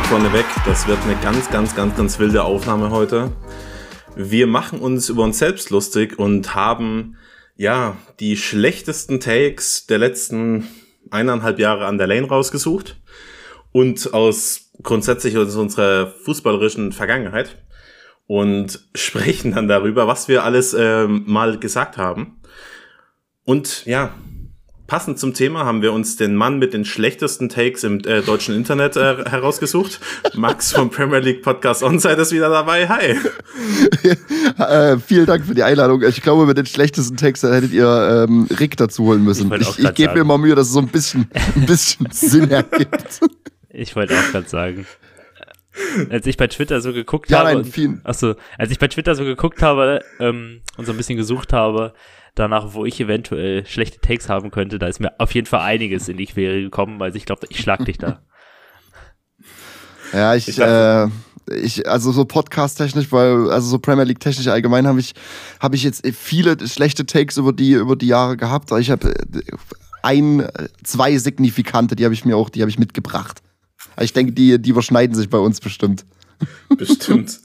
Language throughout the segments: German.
vorneweg, das wird eine ganz wilde Aufnahme heute. Wir machen uns über uns selbst lustig und haben ja die schlechtesten Takes der letzten 1,5 Jahre an der Lane rausgesucht und grundsätzlich aus unserer fußballerischen Vergangenheit und sprechen dann darüber, was wir alles mal gesagt haben. Und ja, passend zum Thema haben wir uns den Mann mit den schlechtesten Takes im deutschen Internet herausgesucht. Max vom Premier League Podcast Onside ist wieder dabei. Hi. Vielen Dank für die Einladung. Ich glaube, mit den schlechtesten Takes hättet ihr Rick dazu holen müssen. Ich gebe mir mal Mühe, dass es so ein bisschen Sinn ergibt. Ich wollte auch gerade sagen. Als ich bei Twitter so geguckt habe und so ein bisschen gesucht habe, danach, wo ich eventuell schlechte Takes haben könnte, da ist mir auf jeden Fall einiges in die Quere gekommen, weil ich glaube, ich schlag dich da. Ja, also so podcast-technisch, so Premier League-technisch allgemein habe ich jetzt viele schlechte Takes über die Jahre gehabt, aber ich habe zwei signifikante, die habe ich mitgebracht. Ich denke, die überschneiden sich bei uns bestimmt. Bestimmt.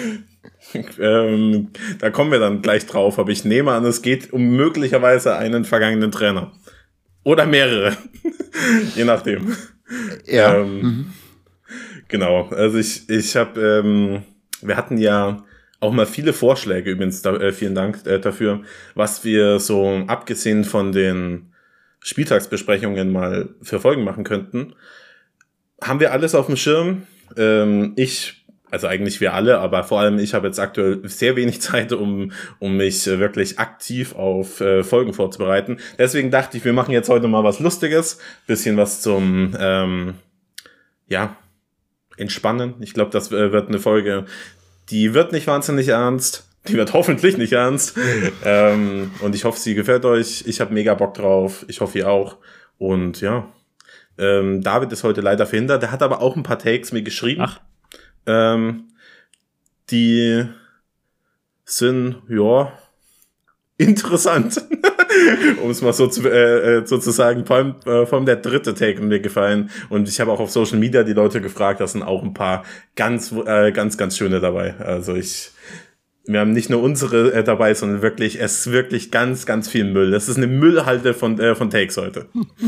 Da kommen wir dann gleich drauf, aber ich nehme an, es geht um möglicherweise einen vergangenen Trainer. Oder mehrere. Je nachdem. Ja. Genau, also ich habe, wir hatten ja auch mal viele Vorschläge übrigens, vielen Dank dafür, was wir so abgesehen von den Spieltagsbesprechungen mal für Folgen machen könnten. Haben wir alles auf dem Schirm? Also eigentlich wir alle, aber vor allem ich habe jetzt aktuell sehr wenig Zeit, um mich wirklich aktiv auf Folgen vorzubereiten. Deswegen dachte ich, wir machen jetzt heute mal was Lustiges, bisschen was zum Entspannen. Ich glaube, das wird eine Folge, die wird nicht wahnsinnig ernst, die wird hoffentlich nicht ernst. Und ich hoffe, sie gefällt euch. Ich habe mega Bock drauf. Ich hoffe, ihr auch. Und ja, David ist heute leider verhindert. Der hat aber auch ein paar Takes mir geschrieben. Ach. Die sind, ja, interessant. Um es mal so zu sagen, vor allem der dritte Take mir gefallen. Und ich habe auch auf Social Media die Leute gefragt, da sind auch ein paar ganz schöne dabei. Also wir haben nicht nur unsere dabei, sondern es ist wirklich ganz viel Müll. Das ist eine Müllhalde von Takes heute.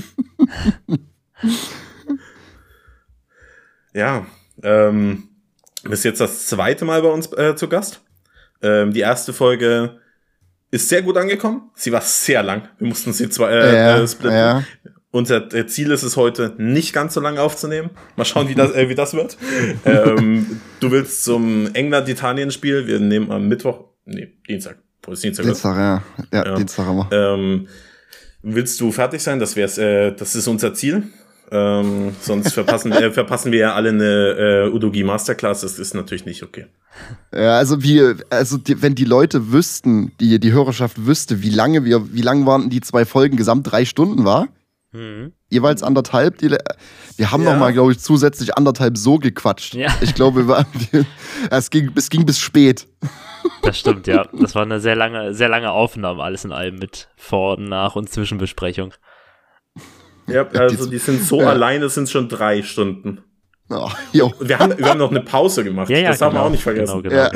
Ja, bist jetzt das zweite Mal bei uns zu Gast. Die erste Folge ist sehr gut angekommen. Sie war sehr lang. Wir mussten sie splitten. Ja. Unser Ziel ist es heute, nicht ganz so lange aufzunehmen. Mal schauen, wie das wird. Du willst zum England-Italien-Spiel. Wir nehmen am Dienstag. Dienstag, ja. Dienstag immer. Willst du fertig sein? Das ist unser Ziel. Sonst verpassen wir ja alle eine Udogi Masterclass. Das ist natürlich nicht okay. Ja, wenn die Leute wüssten, die Hörerschaft wüsste, wie lang waren die 2 Folgen, gesamt 3 Stunden war, jeweils 1,5. Wir haben noch mal, glaube ich, zusätzlich 1,5 so gequatscht. Ja. Ich glaube, es ging bis spät. Das stimmt, ja. Das war eine sehr lange Aufnahme, alles in allem mit Vor-, Nach- und Zwischenbesprechung. Ja, also die sind so alleine, sind schon 3 Stunden. Oh, wir haben noch eine Pause gemacht. Ja, das haben wir auch nicht vergessen. Genau.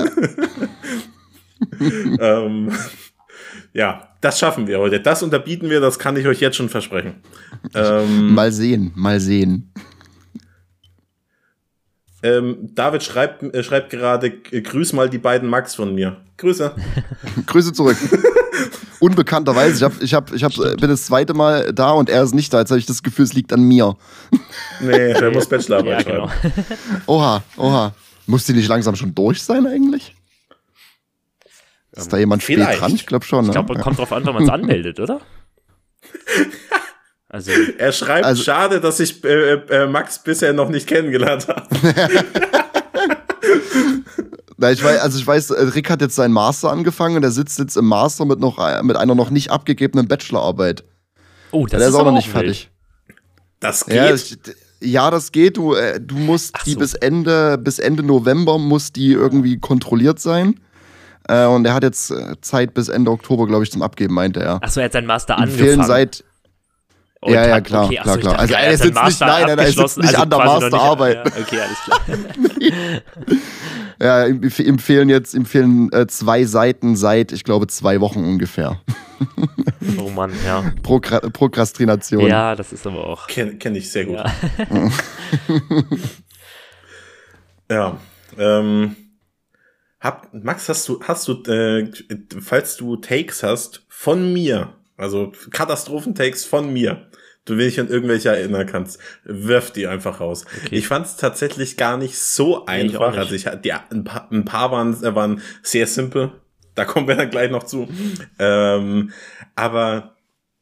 Ja, das schaffen wir heute. Das unterbieten wir, das kann ich euch jetzt schon versprechen. Mal sehen. David schreibt gerade, grüß mal die beiden Max von mir. Grüße. Grüße zurück. Unbekannterweise, bin das zweite Mal da und er ist nicht da. Jetzt habe ich das Gefühl, es liegt an mir. Nee, der muss Bachelorarbeit schreiben. Genau. Oha. Muss die nicht langsam schon durch sein eigentlich? Ist da jemand spät dran? Ich glaube schon. Ich glaube, kommt drauf an, wenn man es anmeldet, oder? Also, er schreibt, schade, dass ich Max bisher noch nicht kennengelernt habe. Ich weiß, Rick hat jetzt seinen Master angefangen und er sitzt jetzt im Master mit einer noch nicht abgegebenen Bachelorarbeit. Oh, das ist auch noch nicht fertig. Das geht? Ja, das geht. Du musst die bis Ende November muss die irgendwie kontrolliert sein. Und er hat jetzt Zeit bis Ende Oktober, glaube ich, zum Abgeben, meinte er. Achso, er hat seinen Master angefangen. Und ja, klar, okay, achso, klar. Also er ist jetzt nicht, nein, er sitzt nicht an der Masterarbeit. Ja, okay, alles klar. Ja, ihm fehlen 2 Seiten seit, ich glaube, 2 Wochen ungefähr. Oh Mann, ja. Prokrastination. Ja, das ist aber auch. Kenn ich sehr gut. Ja. Ja. Max, hast du, falls du Takes hast von mir, also Katastrophentakes von mir, du dich an irgendwelche erinnern kannst, wirf die einfach raus. Okay. Ich fand es tatsächlich gar nicht so einfach. Nicht. Also ein paar waren sehr simpel. Da kommen wir dann gleich noch zu. Aber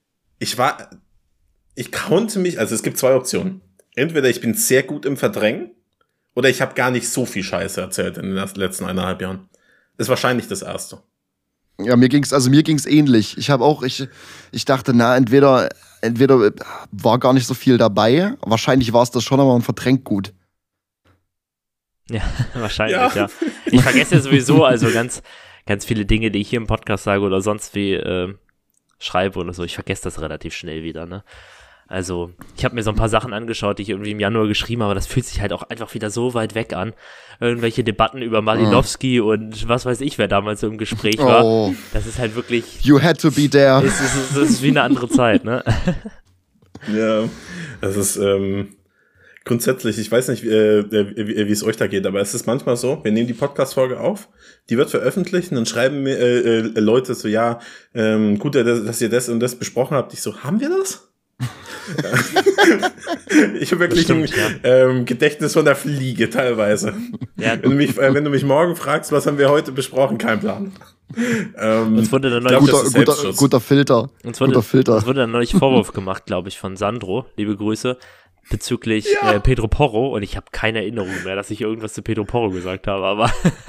ich konnte mich, also es gibt 2 Optionen. Entweder ich bin sehr gut im Verdrängen oder ich habe gar nicht so viel Scheiße erzählt in den letzten 1,5 Jahren. Ist wahrscheinlich das Erste. Ja, mir ging's ähnlich. Ich dachte, entweder war gar nicht so viel dabei. Wahrscheinlich war es das schon, aber man verdrängt gut. Ja, wahrscheinlich, ja. Ich vergesse ja sowieso also ganz viele Dinge, die ich hier im Podcast sage oder sonst wie schreibe oder so. Ich vergesse das relativ schnell wieder, ne? Also, ich habe mir so ein paar Sachen angeschaut, die ich irgendwie im Januar geschrieben habe, aber das fühlt sich halt auch einfach wieder so weit weg an. Irgendwelche Debatten über Malinowski und was weiß ich, wer damals so im Gespräch war. Oh. Das ist halt wirklich... You had to be there. Das ist wie eine andere Zeit, ne? Ja, das ist grundsätzlich, ich weiß nicht, wie es euch da geht, aber es ist manchmal so, wir nehmen die Podcast-Folge auf, die wird veröffentlicht und dann schreiben mir Leute so, ja, gut, dass ihr das und das besprochen habt. Ich so, haben wir das? Ich habe wirklich ein Gedächtnis von der Fliege teilweise. Ja. Wenn du mich morgen fragst, was haben wir heute besprochen, kein Plan. Uns wurde dann neulich guter Filter. Uns wurde dann neulich Vorwurf gemacht, glaube ich, von Sandro, liebe Grüße, bezüglich Pedro Porro, und ich habe keine Erinnerung mehr, dass ich irgendwas zu Pedro Porro gesagt habe, aber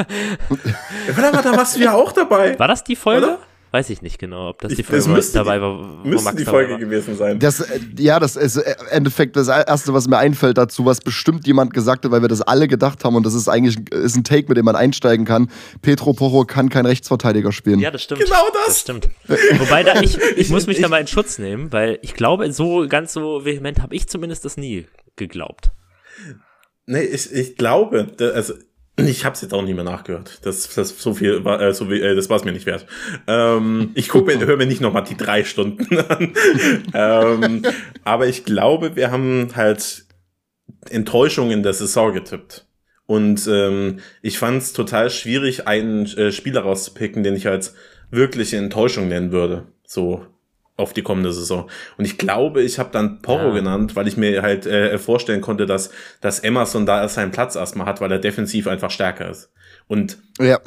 da warst du ja auch dabei. War das die Folge? Oder? Weiß ich nicht genau, ob das die Folge dabei war. Müsste die Folge gewesen sein. Das ist im Endeffekt das Erste, was mir einfällt dazu, was bestimmt jemand gesagt hat, weil wir das alle gedacht haben, und das ist eigentlich ein Take, mit dem man einsteigen kann. Pedro Porro kann kein Rechtsverteidiger spielen. Ja, das stimmt. Genau das! Das stimmt. Wobei, ich muss mich da mal in Schutz nehmen, weil ich glaube, ganz so vehement habe ich zumindest das nie geglaubt. Nee, ich glaube, also ich habe es jetzt auch nicht mehr nachgehört. Das so viel war, das war es mir nicht wert. Ich höre mir nicht nochmal die 3 Stunden an. Aber ich glaube, wir haben halt Enttäuschung in der Saison getippt. Und ich fand es total schwierig, einen Spieler rauszupicken, den ich als wirkliche Enttäuschung nennen würde. So auf die kommende Saison. Und ich glaube, ich habe dann Porro genannt, weil ich mir halt vorstellen konnte, dass Emerson da seinen Platz erstmal hat, weil er defensiv einfach stärker ist. Und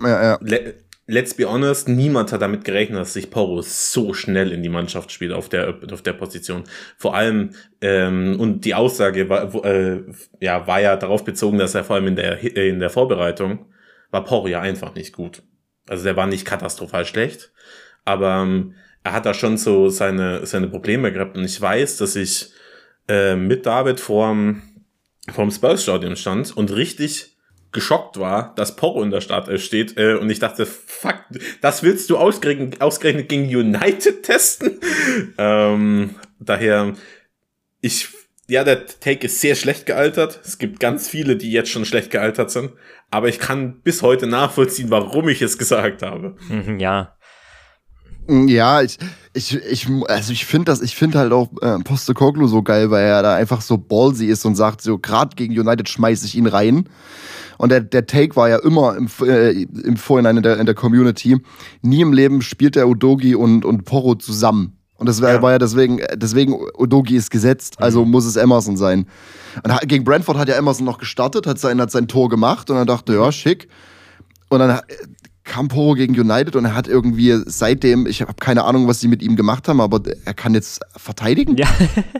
let's be honest, niemand hat damit gerechnet, dass sich Porro so schnell in die Mannschaft spielt auf der Position. Vor allem, und die Aussage war ja darauf bezogen, dass er vor allem in der Vorbereitung war Porro ja einfach nicht gut. Also der war nicht katastrophal schlecht, aber er hat da schon so seine Probleme gehabt, und ich weiß, dass ich mit David vorm Spurs-Stadion stand und richtig geschockt war, dass Porro in der Startelf steht, und ich dachte, fuck, das willst du ausgerechnet gegen United testen? Daher, der Take ist sehr schlecht gealtert. Es gibt ganz viele, die jetzt schon schlecht gealtert sind, aber ich kann bis heute nachvollziehen, warum ich es gesagt habe. Ja. Ja, ich finde halt auch Postecoglou so geil, weil er da einfach so ballsy ist und sagt, so gerade gegen United schmeiße ich ihn rein. Und der Take war ja immer im Vorhinein in der Community, nie im Leben spielt der Udogie und Porro zusammen. Und das war ja deswegen Udogie ist gesetzt, also muss es Emerson sein. Und gegen Brentford hat ja Emerson noch gestartet, hat sein Tor gemacht, und dann dachte, ja, schick. Und dann kam Porro gegen United und er hat irgendwie seitdem, ich habe keine Ahnung, was sie mit ihm gemacht haben, aber er kann jetzt verteidigen. Ja.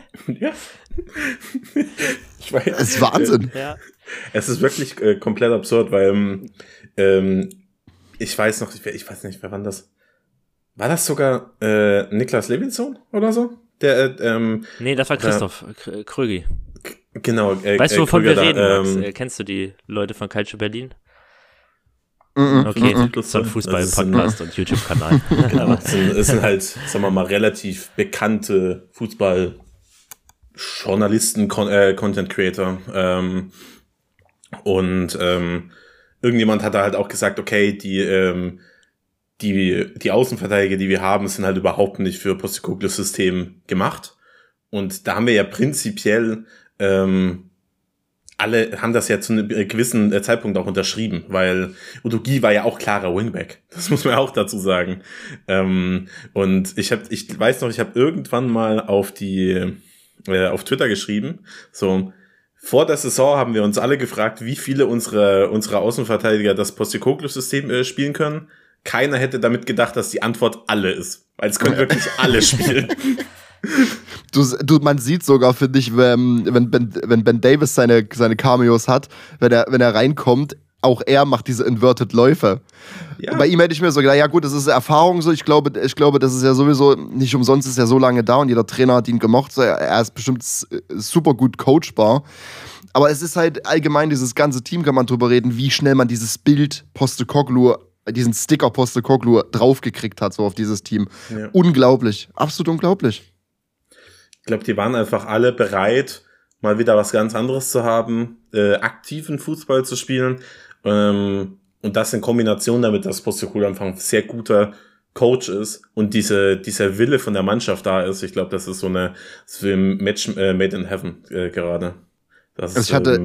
Ich weiß, es ist Wahnsinn. Ja. Es ist wirklich komplett absurd, weil ich weiß nicht, wer war das? War das sogar Niklas Levinson oder so? Nee, das war Christoph Krögi. Genau. Weißt du, wovon wir reden, Max? Kennst du die Leute von Calcio Berlin? Okay, so ein Fußball-Podcast und YouTube-Kanal. Genau, es sind halt, sagen wir mal, relativ bekannte Fußball- Journalisten, Content Creator. Irgendjemand hat da halt auch gesagt, okay, die Außenverteidiger, die wir haben, sind halt überhaupt nicht für Postecoglou-System gemacht. Und da haben wir ja prinzipiell alle haben das ja zu einem gewissen Zeitpunkt auch unterschrieben, weil Udogie war ja auch klarer Wingback. Das muss man auch dazu sagen. Und ich weiß noch, ich habe irgendwann mal auf Twitter geschrieben, so, vor der Saison haben wir uns alle gefragt, wie viele unserer Außenverteidiger das Postecoglou-System spielen können. Keiner hätte damit gedacht, dass die Antwort alle ist. Weil es können wirklich alle spielen. Man sieht sogar, finde ich, wenn Ben Davis seine Cameos hat, wenn er reinkommt, auch er macht diese Inverted Läufe. Ja. Bei ihm hätte ich mir so gedacht, ja gut, das ist Erfahrung so. Ich glaube, das ist ja sowieso, nicht umsonst ist er so lange da und jeder Trainer hat ihn gemocht. So, er ist bestimmt super gut coachbar. Aber es ist halt allgemein, dieses ganze Team, kann man drüber reden, wie schnell man dieses Bild Postecoglou, diesen Sticker Postecoglou draufgekriegt hat, so auf dieses Team. Ja. Unglaublich. Absolut unglaublich. Ich glaube, die waren einfach alle bereit, mal wieder was ganz anderes zu haben, aktiven Fußball zu spielen. Und das in Kombination damit, dass Postecoglou einfach ein sehr guter Coach ist und dieser Wille von der Mannschaft da ist. Ich glaube, das ist so ein Match made in heaven gerade. Das ist, das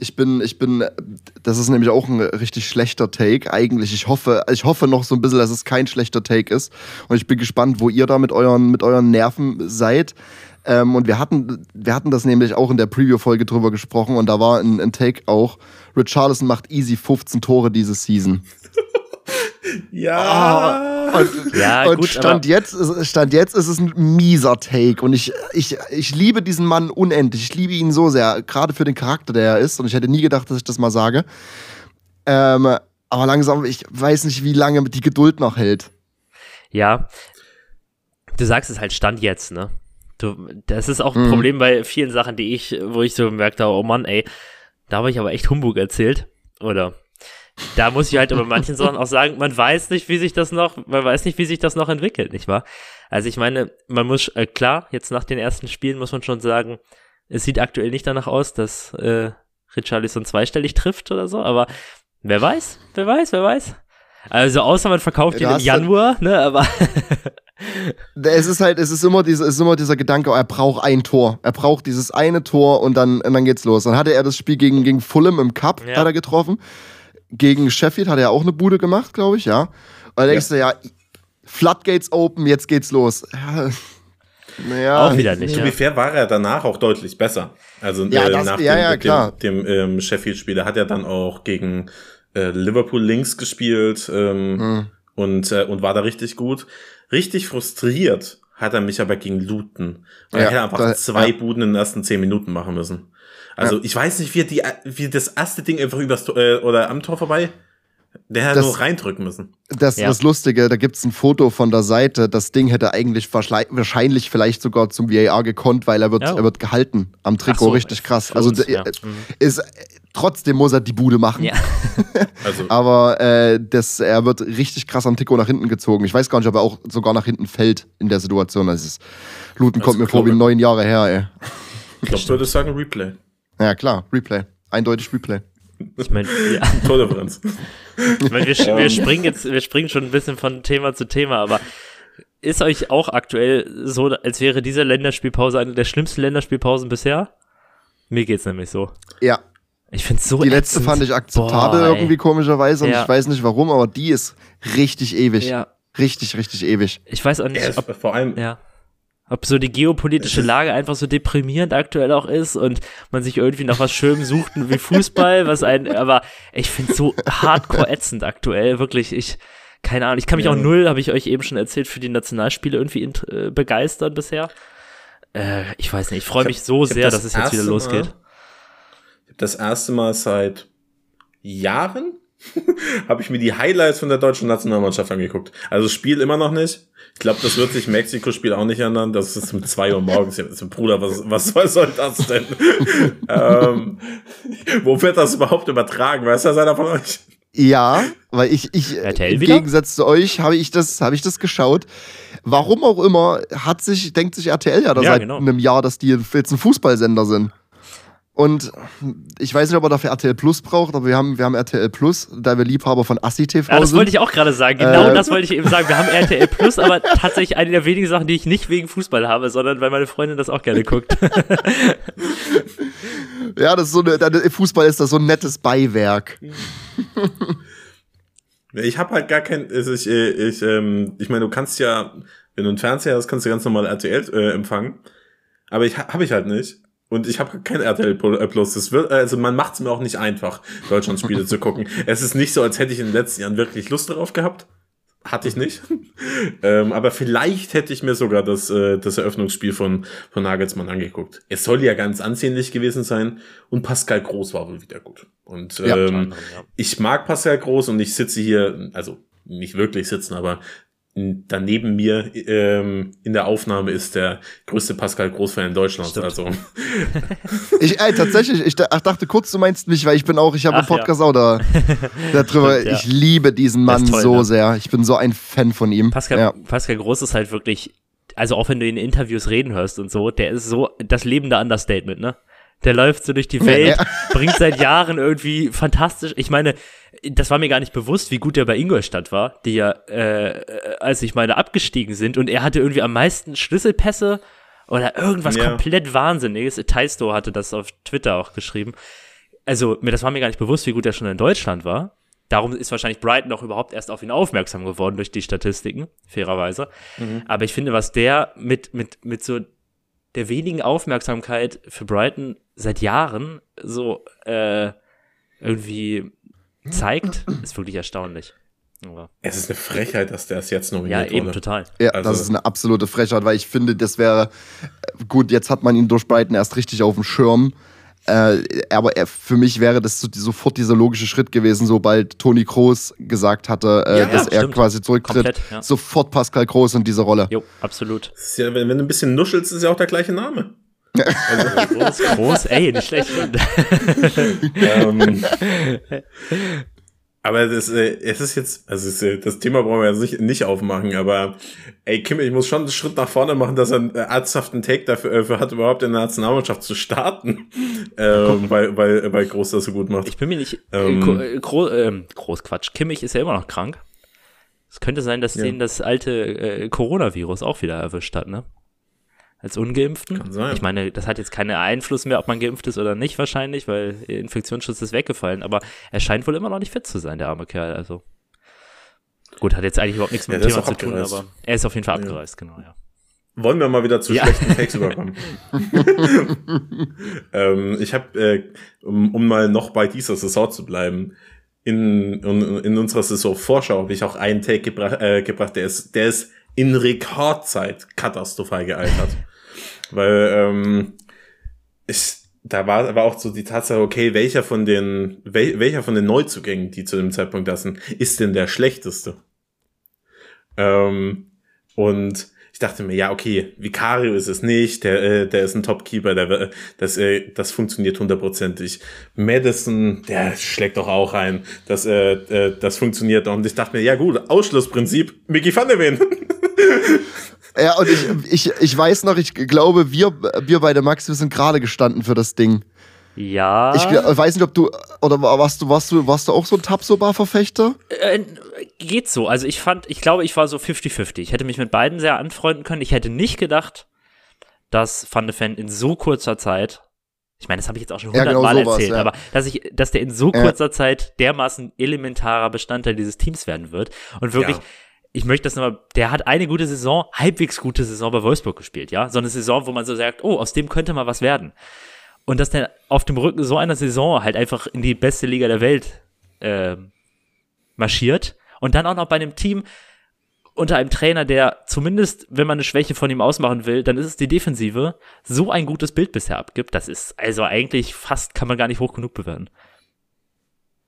ist nämlich auch ein richtig schlechter Take eigentlich. Ich hoffe noch so ein bisschen, dass es kein schlechter Take ist. Und ich bin gespannt, wo ihr da mit euren Nerven seid. Und wir hatten das nämlich auch in der Preview-Folge drüber gesprochen und da war ein Take auch, Richarlison macht easy 15 Tore diese Season. Ja. Und Stand jetzt ist es ein mieser Take und ich liebe diesen Mann unendlich. Ich liebe ihn so sehr, gerade für den Charakter, der er ist und ich hätte nie gedacht, dass ich das mal sage. Aber langsam, ich weiß nicht, wie lange die Geduld noch hält. Ja, du sagst es halt Stand jetzt, ne? Das ist auch ein Problem bei vielen Sachen, wo ich so gemerkt habe, oh Mann, ey, da habe ich aber echt Humbug erzählt. Oder da muss ich halt über manchen Sachen auch sagen, man weiß nicht, wie sich das noch entwickelt, nicht wahr? Also ich meine, man muss, klar, jetzt nach den ersten Spielen muss man schon sagen, es sieht aktuell nicht danach aus, dass Richarlison zweistellig trifft oder so, aber wer weiß. Also außer man verkauft ihn im Januar, ne, aber es ist immer dieser Gedanke, er braucht ein Tor. Er braucht dieses eine Tor und dann geht's los. Dann hatte er das Spiel gegen Fulham im Cup, hat er getroffen. Gegen Sheffield hat er auch eine Bude gemacht, glaube ich, ja. Und dann denkst du, ja, Floodgates open, jetzt geht's los. Ja, auch wieder nicht. Zu be fair war er danach auch deutlich besser. Also nach dem Sheffield-Spiel. Er hat ja dann auch gegen Liverpool links gespielt und war da richtig gut. Richtig frustriert hat er mich aber gegen Luton. Weil er hätte einfach 2 Buden in den ersten 10 Minuten machen müssen. Also ich weiß nicht, wie das erste Ding einfach übers oder am Tor vorbei. Der hätte nur reindrücken müssen. Das ist das Lustige, da gibt's ein Foto von der Seite. Das Ding hätte eigentlich wahrscheinlich vielleicht sogar zum VAR gekonnt, weil er wird gehalten am Trikot, richtig krass. Also trotzdem muss er die Bude machen. Ja. Aber er wird richtig krass am Trikot nach hinten gezogen. Ich weiß gar nicht, ob er auch sogar nach hinten fällt in der Situation. Luton kommt mir vor wie 9 Jahre her, ey. Ich glaube, du würdest sagen Replay. Ja, klar, Replay. Eindeutig Replay. Ich meine, Tordifferenz. Ich meine, wir springen schon ein bisschen von Thema zu Thema, aber ist euch auch aktuell so, als wäre diese Länderspielpause eine der schlimmsten Länderspielpausen bisher? Mir geht's nämlich so. Ja. Ich find's so Die letzte ätzend. Fand ich akzeptabel irgendwie komischerweise und ich weiß nicht warum, aber die ist richtig ewig. Ja. Richtig, richtig ewig. Ich weiß auch nicht, ob so die geopolitische Lage einfach so deprimierend aktuell auch ist und man sich irgendwie nach was Schönem sucht wie Fußball, aber ich find's so hardcore ätzend aktuell, wirklich, keine Ahnung, ich kann mich auch null, habe ich euch eben schon erzählt, für die Nationalspiele irgendwie begeistern bisher. Ich weiß nicht, ich freue mich so sehr, dass es jetzt wieder losgeht. Ich habe das erste Mal seit Jahren habe ich mir die Highlights von der deutschen Nationalmannschaft angeguckt. Also das Spiel immer noch nicht. Ich glaube, das wird sich Mexiko-Spiel auch nicht ändern. Das ist um 2 Uhr morgens. Bruder, was soll das denn? Wo wird das überhaupt übertragen? Weiß das einer von euch? Ja, weil ich RTL im wieder? Gegensatz zu euch habe ich das geschaut. Warum auch immer denkt sich RTL ja da seit einem Jahr, dass die jetzt ein Fußballsender sind. Und ich weiß nicht, ob er dafür RTL Plus braucht, aber wir haben RTL Plus, da wir Liebhaber von Assi TV sind. Das wollte ich auch gerade sagen, genau das wollte ich eben sagen. Wir haben RTL Plus, aber tatsächlich eine der wenigen Sachen, die ich nicht wegen Fußball habe, sondern weil meine Freundin das auch gerne guckt. Ja, das ist Fußball ist da so ein nettes Beiwerk. Ich habe halt gar kein, ich meine, du kannst ja, wenn du einen Fernseher hast, kannst du ganz normal RTL empfangen, aber habe ich halt nicht. Und ich habe kein RTL Plus. Man macht es mir auch nicht einfach, Deutschlandspiele zu gucken. Es ist nicht so, als hätte ich in den letzten Jahren wirklich Lust darauf gehabt. Hatte ich nicht. Aber vielleicht hätte ich mir sogar das Eröffnungsspiel von Nagelsmann angeguckt. Es soll ja ganz ansehnlich gewesen sein. Und Pascal Groß war wohl wieder gut. Und ich mag Pascal Groß und ich sitze hier, also nicht wirklich sitzen, aber daneben mir in der Aufnahme ist der größte Pascal Groß-Fan in Deutschland. Stimmt. Also Tatsächlich, ich dachte kurz, du meinst mich, weil ich habe einen Podcast auch da drüber. Stimmt, ja. Ich liebe diesen Mann toll, so sehr. Ich bin so ein Fan von ihm. Pascal Groß ist halt wirklich, also auch wenn du ihn in Interviews reden hörst und so, der ist so das lebende Understatement, ne? Der läuft so durch die Welt, bringt seit Jahren irgendwie fantastisch. Ich meine, das war mir gar nicht bewusst, wie gut der bei Ingolstadt war, die ja, als ich meine, abgestiegen sind. Und er hatte irgendwie am meisten Schlüsselpässe oder irgendwas komplett Wahnsinniges. Taisto hatte das auf Twitter auch geschrieben. Also, das war mir gar nicht bewusst, wie gut er schon in Deutschland war. Darum ist wahrscheinlich Brighton auch überhaupt erst auf ihn aufmerksam geworden durch die Statistiken, fairerweise. Mhm. Aber ich finde, was der mit so der wenigen Aufmerksamkeit für Brighton seit Jahren so irgendwie zeigt, ist wirklich erstaunlich. Aber es ist eine Frechheit, dass der es jetzt nominiert wurde. Ja, eben, total. Ja, also, das ist eine absolute Frechheit, weil ich finde, das wäre, gut, jetzt hat man ihn durch Brighton erst richtig auf dem Schirm, aber für mich wäre das sofort dieser logische Schritt gewesen, sobald Toni Kroos gesagt hatte, dass er quasi zurücktritt. Komplett, sofort Pascal Groß in diese Rolle. Jo, absolut. Das ist ja, wenn du ein bisschen nuschelst, ist ja auch der gleiche Name. Also, Groß, ey, nicht schlecht. Aber es ist jetzt, also das Thema brauchen wir jetzt nicht aufmachen, aber ey, Kimmich muss schon einen Schritt nach vorne machen, dass er einen ernsthaften Take dafür hat, überhaupt in der Nationalmannschaft zu starten, weil Groß das so gut macht. Ich bin mir nicht, Quatsch, Kimmich ist ja immer noch krank. Es könnte sein, dass den das alte Coronavirus auch wieder erwischt hat, ne? Als Ungeimpften. Kann sein. Ich meine, das hat jetzt keinen Einfluss mehr, ob man geimpft ist oder nicht wahrscheinlich, weil Infektionsschutz ist weggefallen, aber er scheint wohl immer noch nicht fit zu sein, der arme Kerl, also. Gut, hat jetzt eigentlich überhaupt nichts mit dem Thema zu tun, aber er ist auf jeden Fall abgereist, genau, ja. Wollen wir mal wieder zu schlechten Takes überkommen? Ich habe, um mal noch bei dieser Saison zu bleiben, in unserer Saison-Vorschau habe ich auch einen Take gebracht, der ist in Rekordzeit katastrophal gealtert. Weil da war auch so die Tatsache, okay, welcher von den Neuzugängen, die zu dem Zeitpunkt da sind, ist denn der schlechteste? Und ich dachte mir, ja, okay, Vicario ist es nicht, der ist ein Topkeeper, das funktioniert 100%. Madison, der schlägt doch auch ein, das funktioniert. Und ich dachte mir, ja gut, Ausschlussprinzip, Micky van der Ven. Ja, und ich weiß noch, ich glaube, wir beide, Max, wir sind gerade gestanden für das Ding. Ja. Ich weiß nicht, ob du, oder warst du auch so ein Tabsoba-Verfechter? Geht so. Also ich glaube, ich war so 50-50. Ich hätte mich mit beiden sehr anfreunden können. Ich hätte nicht gedacht, dass Van de Ven in so kurzer Zeit, ich meine, das habe ich jetzt auch schon 100-mal erzählt, aber dass der in so kurzer Zeit dermaßen elementarer Bestandteil dieses Teams werden wird. Und wirklich, ich möchte das nochmal, der hat eine gute Saison, halbwegs gute Saison bei Wolfsburg gespielt, ja. So eine Saison, wo man so sagt, oh, aus dem könnte mal was werden. Und dass der auf dem Rücken so einer Saison halt einfach in die beste Liga der Welt marschiert und dann auch noch bei einem Team unter einem Trainer, der zumindest, wenn man eine Schwäche von ihm ausmachen will, dann ist es die Defensive, so ein gutes Bild bisher abgibt. Das ist also eigentlich fast, kann man gar nicht hoch genug bewerten.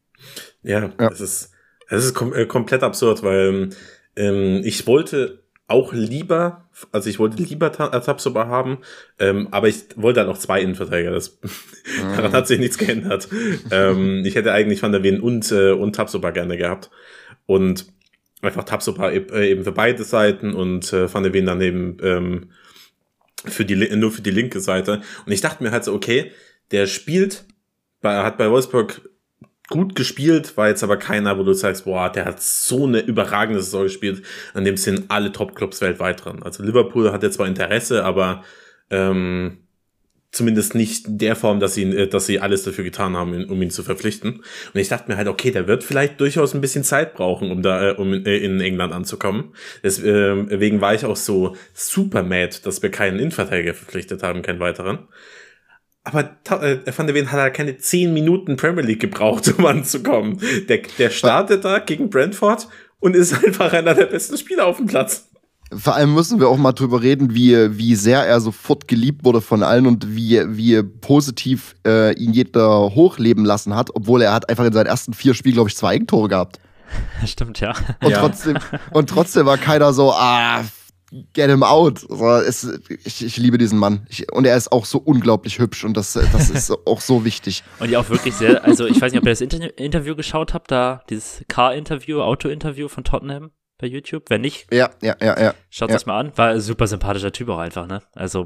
Ja. Es ist komplett absurd, weil ich wollte auch lieber, also ich wollte lieber Tapsoba haben, aber ich wollte dann auch 2 Innenverteidiger. Daran hat sich nichts geändert. Ich hätte eigentlich Van der Ven und Tapsoba gerne gehabt. Und einfach Tapsoba eben für beide Seiten und Van der Ven dann eben nur für die linke Seite. Und ich dachte mir halt so, okay, der hat bei Wolfsburg gut gespielt, war jetzt aber keiner, wo du sagst, boah, der hat so eine überragende Saison gespielt, an dem sind alle Top-Clubs weltweit dran. Also Liverpool hat jetzt zwar Interesse, aber zumindest nicht in der Form, dass sie alles dafür getan haben, um ihn zu verpflichten. Und ich dachte mir halt, okay, der wird vielleicht durchaus ein bisschen Zeit brauchen, um in England anzukommen. Deswegen war ich auch so super mad, dass wir keinen Innenverteidiger verpflichtet haben, keinen weiteren. Aber Van der Ven hat halt keine 10 Minuten Premier League gebraucht, um anzukommen. Der startet da gegen Brentford und ist einfach einer der besten Spieler auf dem Platz. Vor allem müssen wir auch mal drüber reden, wie sehr er sofort geliebt wurde von allen und wie positiv ihn jeder hochleben lassen hat, obwohl er hat einfach in seinen ersten 4 Spielen, glaube ich, 2 Eigentore gehabt. Stimmt, ja. Und trotzdem war keiner so, get him out. Also ich liebe diesen Mann. Und er ist auch so unglaublich hübsch und das ist auch so wichtig. Und ja auch wirklich sehr, also ich weiß nicht, ob ihr das Interview geschaut habt, da dieses Auto-Interview von Tottenham bei YouTube. Wenn nicht, ja. Schaut es mal an. War ein super sympathischer Typ auch einfach, ne? Also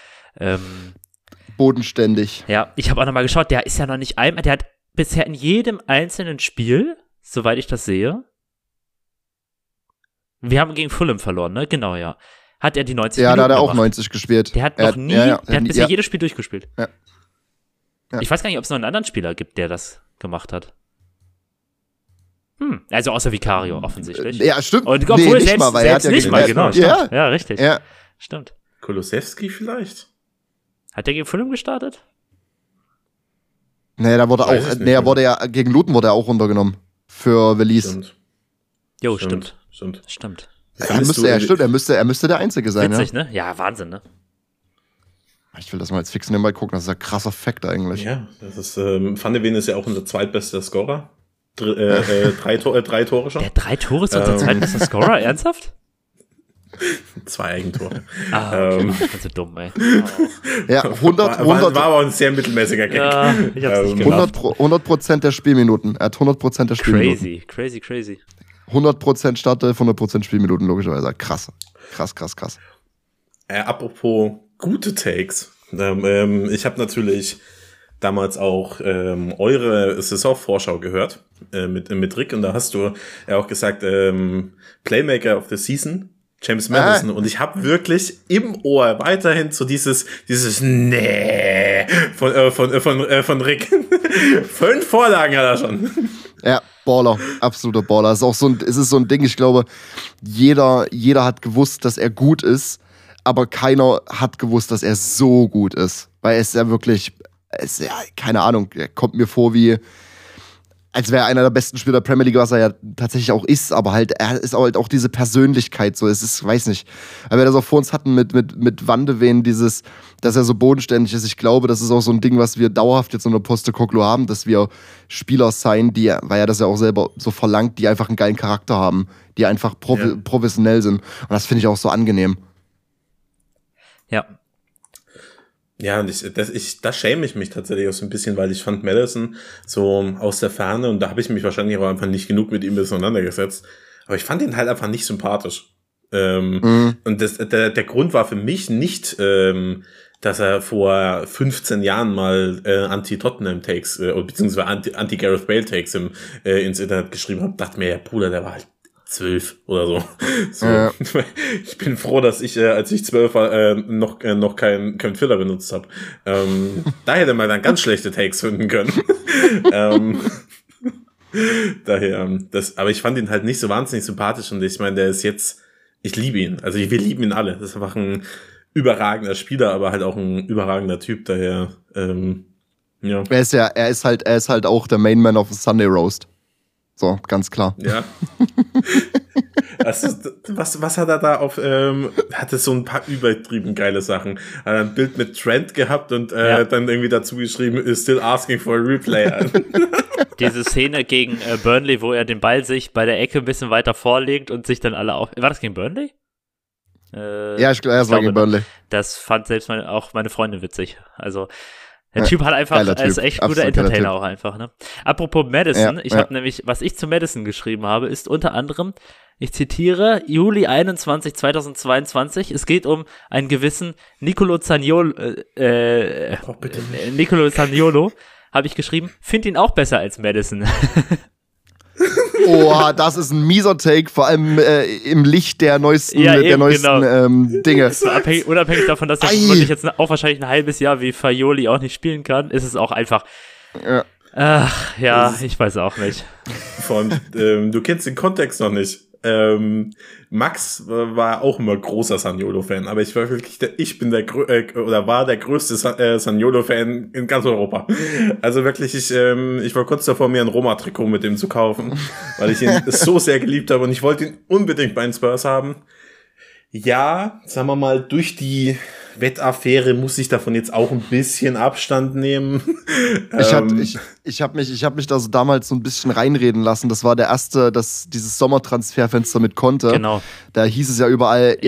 bodenständig. Ja, ich habe auch nochmal geschaut, der ist ja noch nicht der hat bisher in jedem einzelnen Spiel, soweit ich das sehe, wir haben gegen Fulham verloren, ne? Genau, ja. Hat er die 90 Minuten da hat er gemacht. auch 90 gespielt. Der hat noch nie, der hat bisher jedes Spiel durchgespielt. Ja. Ich weiß gar nicht, ob es noch einen anderen Spieler gibt, der das gemacht hat. Also außer Vicario, offensichtlich. Ja, stimmt. Und obwohl nicht mal, weil er hat ja nicht mal, genau. Ja. Ja, richtig. Ja. Stimmt. Kulusewski vielleicht? Hat der gegen Fulham gestartet? Nee, da wurde er gegen Luton wurde er auch runtergenommen. Für Velis. Stimmt. Jo, stimmt. Er müsste der Einzige sein, witzig, ne? Ja, Wahnsinn, ne? Ich will das mal jetzt fix nebenbei gucken, das ist ein krasser Fact eigentlich. Ja, das ist, Van der Ven ist ja auch unser zweitbester Scorer. 3 Tore schon. Der 3 Tore ist unser zweitbester Scorer, ernsthaft? 2 Eigentore. Okay, das ist dumm, ey. Ja, 100 war aber ein sehr mittelmäßiger Gag. Ja, ich hab's nicht gemacht. 100% der Spielminuten. Er hat 100% der Spielminuten. Crazy. 100% Startelf, 100% Spielminuten, logischerweise. Krass. Apropos gute Takes. Ich habe natürlich damals auch eure Saisonvorschau gehört mit Rick und da hast du ja auch gesagt, Playmaker of the Season, James Maddison. Und ich habe wirklich im Ohr weiterhin so dieses Nee von Rick. 5 Vorlagen hat er schon. Ja, Baller, absoluter Baller. Es ist so ein Ding, ich glaube, jeder hat gewusst, dass er gut ist, aber keiner hat gewusst, dass er so gut ist. Weil er ist ja wirklich, keine Ahnung, er kommt mir vor wie, als wäre er einer der besten Spieler der Premier League, was er ja tatsächlich auch ist, aber halt, er ist halt auch diese Persönlichkeit, so, es ist, weiß nicht, weil wir das auch vor uns hatten mit Van de Ven, dass er so bodenständig ist, ich glaube, das ist auch so ein Ding, was wir dauerhaft jetzt unter Postecoglou haben, dass wir Spieler sein, weil er das ja auch selber so verlangt, die einfach einen geilen Charakter haben, die einfach professionell sind und das finde ich auch so angenehm. Ja. Ja, und da schäme ich mich tatsächlich auch so ein bisschen, weil ich fand Maddison so aus der Ferne und da habe ich mich wahrscheinlich auch einfach nicht genug mit ihm auseinandergesetzt. Aber ich fand ihn halt einfach nicht sympathisch. Und der Grund war für mich nicht, dass er vor 15 Jahren mal Anti-Tottenham-Takes beziehungsweise Anti-Gareth Bale-Takes ins Internet geschrieben hat. Dachte mir, ja Bruder, der war halt 12 oder so. Ja. Ich bin froh, dass ich, als ich 12 war, noch kein Filler benutzt habe. Da hätte man dann ganz schlechte Takes finden können. Daher, aber ich fand ihn halt nicht so wahnsinnig sympathisch und ich meine, der ist jetzt, ich liebe ihn. Also wir lieben ihn alle. Das ist einfach ein überragender Spieler, aber halt auch ein überragender Typ, daher, ja. Er ist halt auch der Main Man of the Sunday Roast. So, ganz klar. Ja. Was hat er da hatte so ein paar übertrieben geile Sachen. Hat ein Bild mit Trent gehabt und dann irgendwie dazu geschrieben, is still asking for a replay. Diese Szene gegen Burnley, wo er den Ball sich bei der Ecke ein bisschen weiter vorlegt und sich dann alle auf. War das gegen Burnley? Ja, ich glaube, es war gegen Burnley. Das fand selbst auch meine Freundin witzig. Also, der Typ hat einfach, er ist echt guter Entertainer auch einfach, ne? Apropos Madison, ich habe nämlich, was ich zu Madison geschrieben habe, ist unter anderem, ich zitiere, Juli 21, 2022, es geht um einen gewissen Nicolo Zaniolo, habe ich geschrieben, finde ihn auch besser als Madison. Oh, das ist ein mieser Take, vor allem im Licht der neuesten, Dinge. So, unabhängig davon, dass er wirklich jetzt auch wahrscheinlich ein halbes Jahr wie Faioli auch nicht spielen kann, ist es auch einfach. Ja. Ach, ja, ich weiß auch nicht. Vor allem, du kennst den Kontext noch nicht. Max war auch immer großer Zaniolo-Fan, aber ich war wirklich war der größte Zaniolo-Fan in ganz Europa. Also wirklich, ich war kurz davor, mir ein Roma-Trikot mit ihm zu kaufen, weil ich ihn so sehr geliebt habe und ich wollte ihn unbedingt bei den Spurs haben. Ja, sagen wir mal, durch die Wettaffäre muss ich davon jetzt auch ein bisschen Abstand nehmen. Ich hab mich da so damals so ein bisschen reinreden lassen. Das war der erste, dieses Sommertransferfenster mit Conte. Genau. Da hieß es ja überall,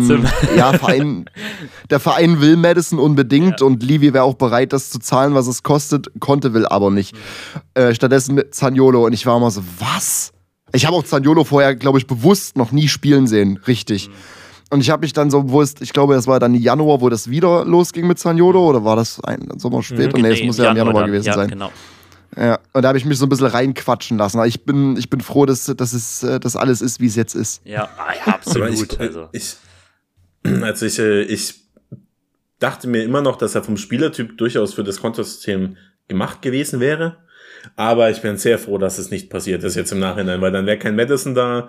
der Verein will Madison unbedingt und Levy wäre auch bereit, das zu zahlen, was es kostet. Conte will aber nicht. Stattdessen mit Zaniolo und ich war immer so, was? Ich habe auch Zaniolo vorher, glaube ich, bewusst noch nie spielen sehen, richtig. Und ich habe mich dann so, ich glaube, das war dann Januar, wo das wieder losging mit Zaniolo, oder war das ein Sommer später? Nee, es muss ja im Januar gewesen sein. Genau. Ja, und da habe ich mich so ein bisschen reinquatschen lassen. Aber ich bin froh, dass das alles ist, wie es jetzt ist. Ja, absolut. Ich dachte mir immer noch, dass er vom Spielertyp durchaus für das Kontersystem gemacht gewesen wäre. Aber ich bin sehr froh, dass es nicht passiert ist jetzt im Nachhinein, weil dann wäre kein Madison da.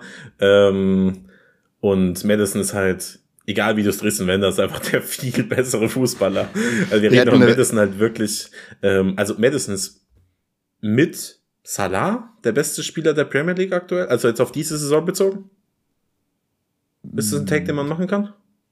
Und Madison ist halt, egal wie du es drehst und wendest, einfach der viel bessere Fußballer. Also wir reden von Madison halt wirklich, also Madison ist mit Salah der beste Spieler der Premier League aktuell, also jetzt auf diese Saison bezogen? Ist das ein Take, den man machen kann?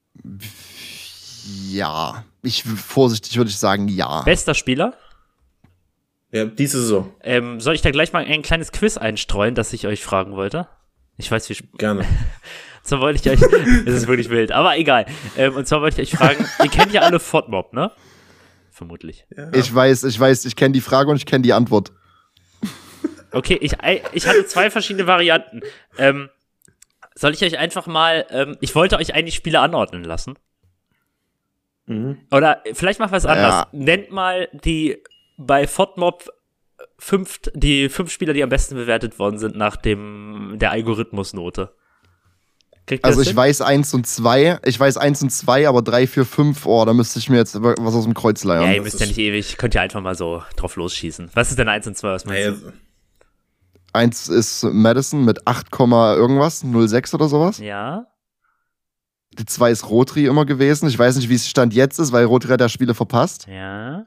Ja, vorsichtig würde ich sagen, ja. Bester Spieler? Ja, diese Saison. Soll ich da gleich mal ein kleines Quiz einstreuen, das ich euch fragen wollte? Ich weiß, wie... Gerne. So wollte ich euch, es ist wirklich wild, aber egal. Und zwar wollte ich euch fragen, ihr kennt ja alle FODMOB, ne? Vermutlich. Ja. Ich weiß, ich kenne die Frage und ich kenne die Antwort. Okay, ich hatte zwei verschiedene Varianten. Soll ich euch einfach mal, ich wollte euch eigentlich Spiele anordnen lassen. Mhm. Oder vielleicht machen wir es anders. Ja. Nennt mal bei FODMOB die 5 Spieler, die am besten bewertet worden sind nach der Algorithmusnote. Also ich weiß 1 und 2, aber 3, 4, 5, da müsste ich mir jetzt was aus dem Kreuz leiern. Ja, ihr müsst ja nicht ewig, könnt ihr einfach mal so drauf losschießen. Was ist denn 1 und 2, was meinst du? 1 ist Madison mit 8, irgendwas, 06 oder sowas. Ja. Die 2 ist Rodri immer gewesen. Ich weiß nicht, wie es Stand jetzt ist, weil Rodri hat ja Spiele verpasst. Ja.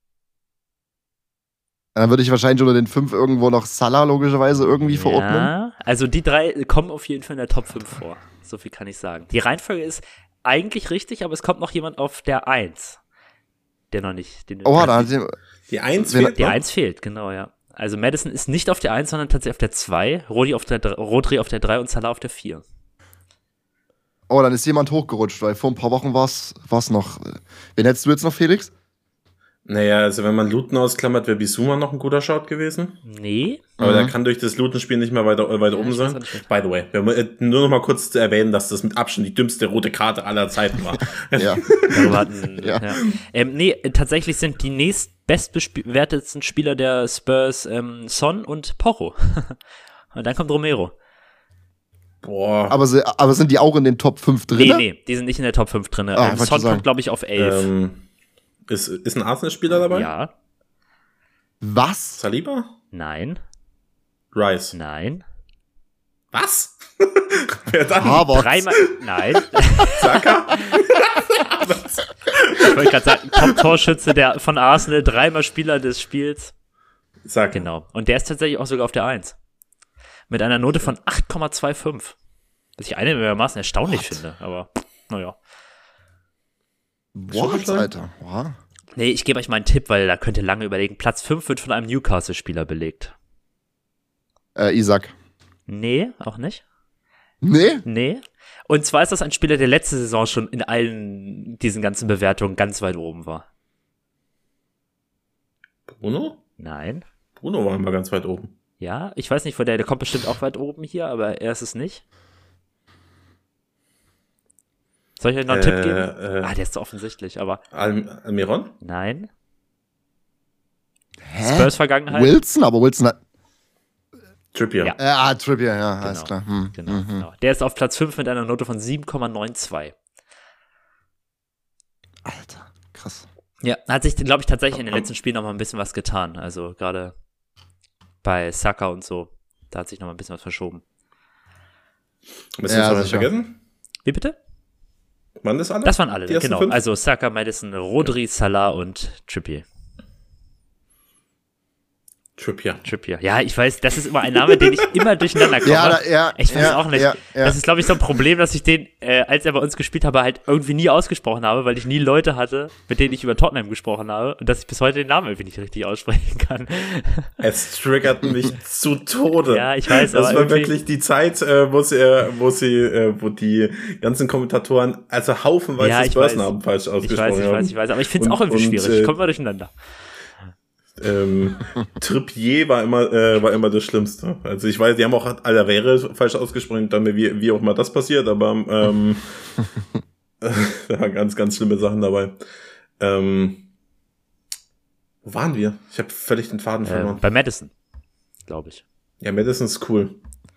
Dann würde ich wahrscheinlich unter den 5 irgendwo noch Salah logischerweise irgendwie verordnen. Ja, also die 3 kommen auf jeden Fall in der Top 5 vor. So viel kann ich sagen. Die Reihenfolge ist eigentlich richtig, aber es kommt noch jemand auf der 1. Der noch nicht. Die 1 fehlt? Die 1 fehlt, genau, ja. Also Madison ist nicht auf der 1, sondern tatsächlich auf der 2. Rodri auf der 3 und Salah auf der 4. Oh, dann ist jemand hochgerutscht, weil vor ein paar Wochen war es noch. Wen hättest du jetzt noch, Felix? Naja, also wenn man Luton ausklammert, wäre Bissouma noch ein guter Shout gewesen. Nee. Aber der kann durch das Luton-Spiel nicht mehr weiter oben sein. By the way, nur noch mal kurz zu erwähnen, dass das mit Abstand die dümmste rote Karte aller Zeiten war. Ja. Nee, tatsächlich sind die nächstbestbewertetsten Spieler der Spurs Son und Porro. Und dann kommt Romero. Boah. Aber sind die auch in den Top 5 drin? Nee, die sind nicht in der Top 5 drin. Son kommt, glaube ich, auf 11. Ist ein Arsenal-Spieler dabei? Ja. Was? Saliba? Nein. Rice? Nein. Was? Wer dann? Harvard? Dreimal. Nein. Saka? Ich wollte gerade sagen, Top-Torschütze von Arsenal, 3-mal Spieler des Spiels. Saka. Genau. Und der ist tatsächlich auch sogar auf der 1. Mit einer Note von 8,25. Was ich einigermaßen erstaunlich finde, aber naja. What, Alter? Wow. Nee, ich gebe euch mal einen Tipp, weil da könnt ihr lange überlegen. Platz 5 wird von einem Newcastle-Spieler belegt. Isaac. Nee, auch nicht. Nee? Nee. Und zwar ist das ein Spieler, der letzte Saison schon in allen diesen ganzen Bewertungen ganz weit oben war. Bruno? Nein. Bruno war immer ganz weit oben. Ja, ich weiß nicht, der kommt bestimmt auch weit oben hier, aber er ist es nicht. Soll ich euch noch einen Tipp geben? Der ist so offensichtlich, aber... Almiron? Nein. Hä? Spurs-Vergangenheit? Wilson, aber Wilson hat... Trippier. Ja. Trippier, ja, alles klar. Genau. Der ist auf Platz 5 mit einer Note von 7,92. Alter, krass. Ja, hat sich, glaube ich, tatsächlich in den letzten Spielen noch mal ein bisschen was getan. Also gerade bei Saka und so, da hat sich noch mal ein bisschen was verschoben. Müssen wir uns vergessen? Wie bitte? Waren das alle? Das waren alle, genau. 5? Also Saka, Maddison, Rodri, Salah und Trippier. Trippier. Ja, ich weiß, das ist immer ein Name, den ich immer durcheinander komme. Ich weiß auch nicht. Das ist, glaube ich, so ein Problem, dass ich den, als er bei uns gespielt habe, halt irgendwie nie ausgesprochen habe, weil ich nie Leute hatte, mit denen ich über Tottenham gesprochen habe und dass ich bis heute den Namen irgendwie nicht richtig aussprechen kann. Es triggert mich zu Tode. Ja, ich weiß, das war wirklich die Zeit, wo die ganzen Kommentatoren, also haufenweise Spurs-Namen falsch ausgesprochen haben. Ich weiß, aber ich finde es auch irgendwie schwierig. Ich komme mal durcheinander. Trippier war immer das Schlimmste. Also ich weiß, die haben auch Alderweireld falsch ausgesprochen, dann wie auch mal das passiert, aber da waren ganz, ganz schlimme Sachen dabei. Wo waren wir? Ich habe völlig den Faden verloren. Bei Maddison, glaube ich. Ja, Maddison ist cool.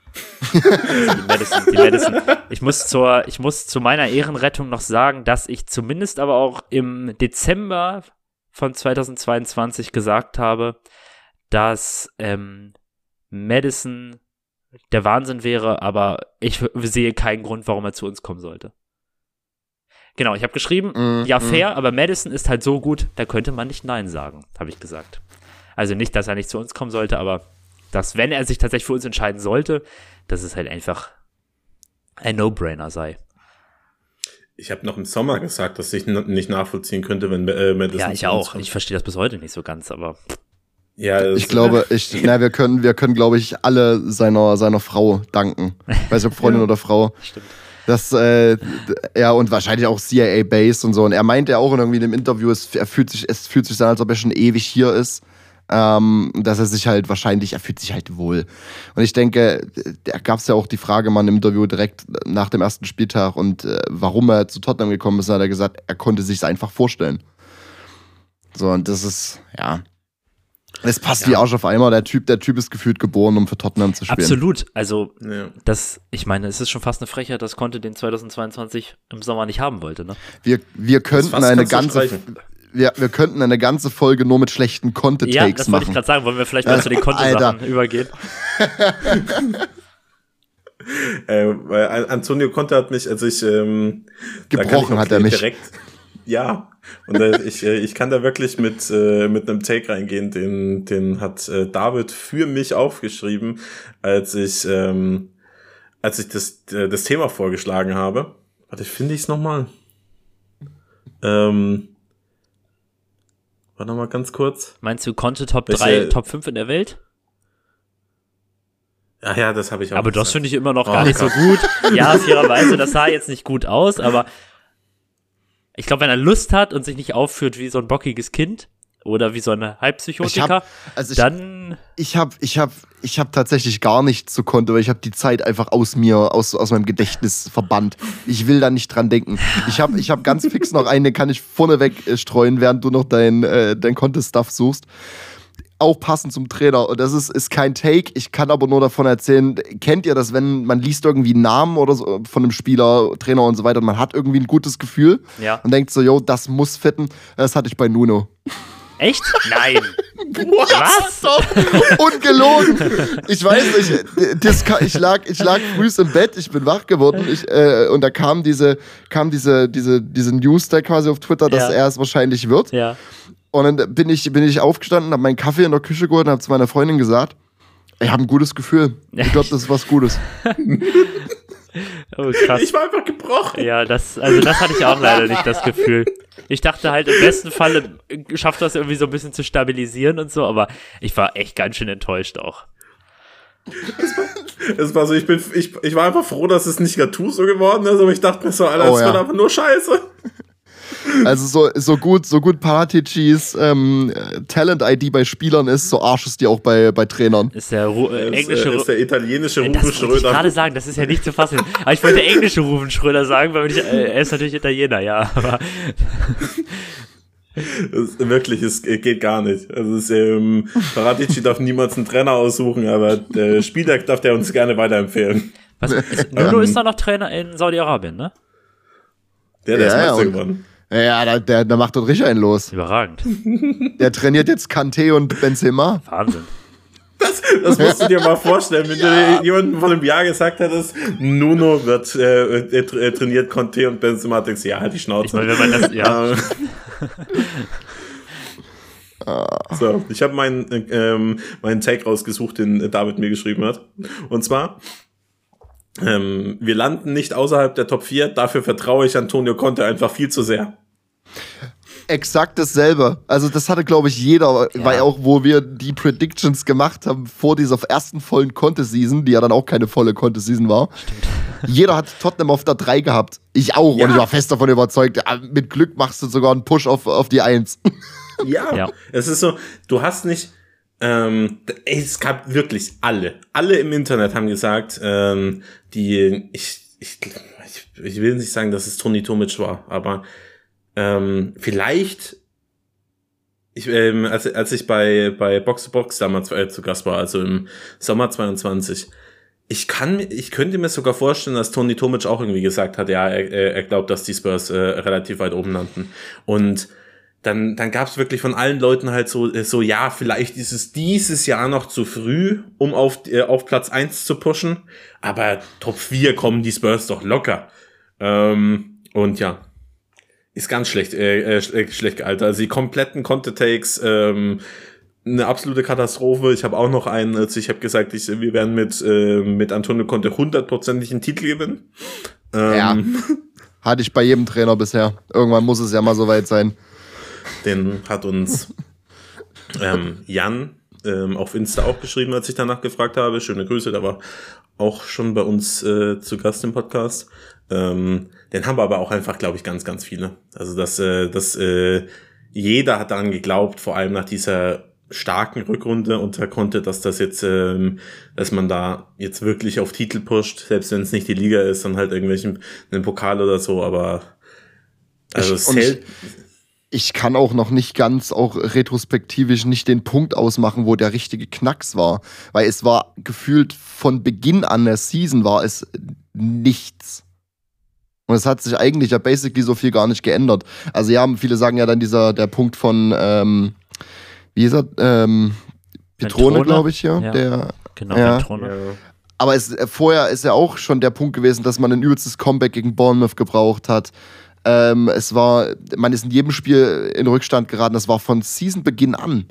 Die Maddison. Ich muss zu meiner Ehrenrettung noch sagen, dass ich zumindest aber auch im Dezember von 2022 gesagt habe, dass Maddison der Wahnsinn wäre, aber ich sehe keinen Grund, warum er zu uns kommen sollte. Genau, ich habe geschrieben, fair, aber Maddison ist halt so gut, da könnte man nicht Nein sagen, habe ich gesagt. Also nicht, dass er nicht zu uns kommen sollte, aber dass, wenn er sich tatsächlich für uns entscheiden sollte, dass es halt einfach ein No-Brainer sei. Ich habe noch im Sommer gesagt, dass ich nicht nachvollziehen könnte, wenn Maddison. Ja, ich auch. Ich verstehe das bis heute nicht so ganz, aber. Ja, ich glaube, wir können, glaube ich, alle seiner Frau danken. Weiß nicht, ob Freundin oder Frau. Stimmt. Das, und wahrscheinlich auch CIA-based und so. Und er meinte ja auch in irgendwie in dem Interview, es fühlt sich so an, als ob er schon ewig hier ist. Dass er sich halt er fühlt sich halt wohl. Und ich denke, da gab es ja auch die Frage mal im Interview direkt nach dem ersten Spieltag und warum er zu Tottenham gekommen ist, hat er gesagt, er konnte sich es einfach vorstellen. So, und das ist, es passt wie Arsch auf Eimer. Der Typ ist gefühlt geboren, um für Tottenham zu spielen. Absolut. Also, ich meine, es ist schon fast eine Frechheit, dass Conte den 2022 im Sommer nicht haben wollte, ne? Wir könnten wir könnten eine ganze Folge nur mit schlechten Conte-Takes machen. Ja, das wollte ich gerade sagen. Wollen wir vielleicht mal zu den Conte-Sachen übergehen? Weil Antonio Conte hat mich, gebrochen hat er mich. Direkt, ja. Und ich kann da wirklich mit einem Take reingehen, den hat David für mich aufgeschrieben, als ich das Thema vorgeschlagen habe. Warte, finde ich es nochmal? Warte mal ganz kurz. Meinst du Conte Top 3, Top 5 in der Welt? Ach ja, das habe ich auch Aber gesagt. Das finde ich immer noch gar nicht so gut. Ja, fairerweise, das sah jetzt nicht gut aus, aber ich glaube, wenn er Lust hat und sich nicht aufführt wie so ein bockiges Kind oder wie so eine Halbpsychotiker, dann... Ich hab tatsächlich gar nichts zu Conte, weil ich habe die Zeit einfach aus meinem Gedächtnis verbannt. Ich will da nicht dran denken. Ich hab ganz fix noch einen, den kann ich vorneweg streuen, während du noch dein Conte-Stuff suchst. Auch passend zum Trainer. Und das ist kein Take. Ich kann aber nur davon erzählen, kennt ihr das, wenn man liest irgendwie einen Namen oder so von einem Spieler, Trainer und so weiter und man hat irgendwie ein gutes Gefühl und denkt so, yo, das muss fitten. Das hatte ich bei Nuno. Echt? Nein. Was? Ungelogen. Ich weiß nicht. Ich lag früh im Bett, ich bin wach geworden und da kam diese News da quasi auf Twitter, dass er es wahrscheinlich wird. Ja. Und dann bin ich aufgestanden, habe meinen Kaffee in der Küche geholt und habe zu meiner Freundin gesagt, ich habe ein gutes Gefühl. Ich glaube, das ist was Gutes. Oh, krass. Ich war einfach gebrochen. Ja, das hatte ich auch leider nicht, das Gefühl. Ich dachte halt, im besten Falle schafft das irgendwie so ein bisschen zu stabilisieren und so, aber ich war echt ganz schön enttäuscht auch. Es war so, ich war einfach froh, dass es nicht Gattuso geworden ist, aber ich dachte mir so, Alter, das wird einfach nur Scheiße. Also so gut Paraticis Talent-ID bei Spielern ist, so Arsch ist die auch bei Trainern. Ist der englische ist der italienische Rufen Schröder. Das wollte ich gerade sagen, das ist ja nicht zu fassen. Aber ich wollte der englische Rufen Schröder sagen, weil er ist natürlich Italiener, ja. Aber wirklich, es geht gar nicht. Also Paratici darf niemals einen Trainer aussuchen, aber Spieler darf der uns gerne weiterempfehlen. Nuno ist doch noch Trainer in Saudi-Arabien, ne? Der ist Meister geworden. Ja, der macht dort richtig einen los. Überragend. Der trainiert jetzt Kanté und Benzema. Wahnsinn. Das musst du dir mal vorstellen, wenn du jemandem vor einem Jahr gesagt hättest, Nuno wird trainiert Conte und Benzema, denkst du, ja, halt die Schnauze. Ich meine, wenn man das, ja. So, ich habe meinen Tag rausgesucht, den David mir geschrieben hat. Und zwar, wir landen nicht außerhalb der Top 4, dafür vertraue ich Antonio Conte einfach viel zu sehr. Exakt dasselbe. Also das hatte, glaube ich, jeder, weil auch, wo wir die Predictions gemacht haben vor dieser ersten vollen Conte-Season, die ja dann auch keine volle Conte-Season war. Stimmt. Jeder hat Tottenham auf der 3 gehabt. Ich auch. Ja. Und ich war fest davon überzeugt, mit Glück machst du sogar einen Push auf die 1. Ja, es ist so, du hast nicht, es gab wirklich alle im Internet haben gesagt, ich will nicht sagen, dass es Toni Tomic war, aber vielleicht, als ich bei Box to Box damals zu Gast war, also im Sommer 22, ich könnte mir sogar vorstellen, dass Toni Tomic auch irgendwie gesagt hat, ja, er glaubt, dass die Spurs relativ weit oben landen. Und dann gab es wirklich von allen Leuten halt so, ja, vielleicht ist es dieses Jahr noch zu früh, um auf Platz 1 zu pushen, aber Top 4 kommen die Spurs doch locker. Und ja, ist ganz schlecht gealtert. Also die kompletten Conte-Takes, eine absolute Katastrophe. Ich habe auch noch einen, also ich habe gesagt, wir werden mit Antonio Conte 100%ig einen Titel gewinnen. Ja, hatte ich bei jedem Trainer bisher. Irgendwann muss es ja mal soweit sein. Den hat uns Jan auf Insta auch geschrieben, als ich danach gefragt habe. Schöne Grüße, der war auch schon bei uns zu Gast im Podcast. Den haben wir aber auch einfach, glaube ich, ganz, ganz viele. Also dass jeder hat daran geglaubt, vor allem nach dieser starken Rückrunde unter Conte, dass das jetzt, dass man da jetzt wirklich auf Titel pusht, selbst wenn es nicht die Liga ist, dann halt einen Pokal oder so, aber also ich kann auch noch nicht ganz, auch retrospektivisch, nicht den Punkt ausmachen, wo der richtige Knacks war. Weil es war gefühlt von Beginn an der Season war es nichts. Und es hat sich eigentlich ja basically so viel gar nicht geändert. Also ja, viele sagen ja dann der Punkt von, wie ist er? Petrone, glaube ich, ja. Genau, Petrone. Ja. Aber vorher ist ja auch schon der Punkt gewesen, dass man ein übelstes Comeback gegen Bournemouth gebraucht hat. Man ist in jedem Spiel in Rückstand geraten. Das war von Seasonbeginn an.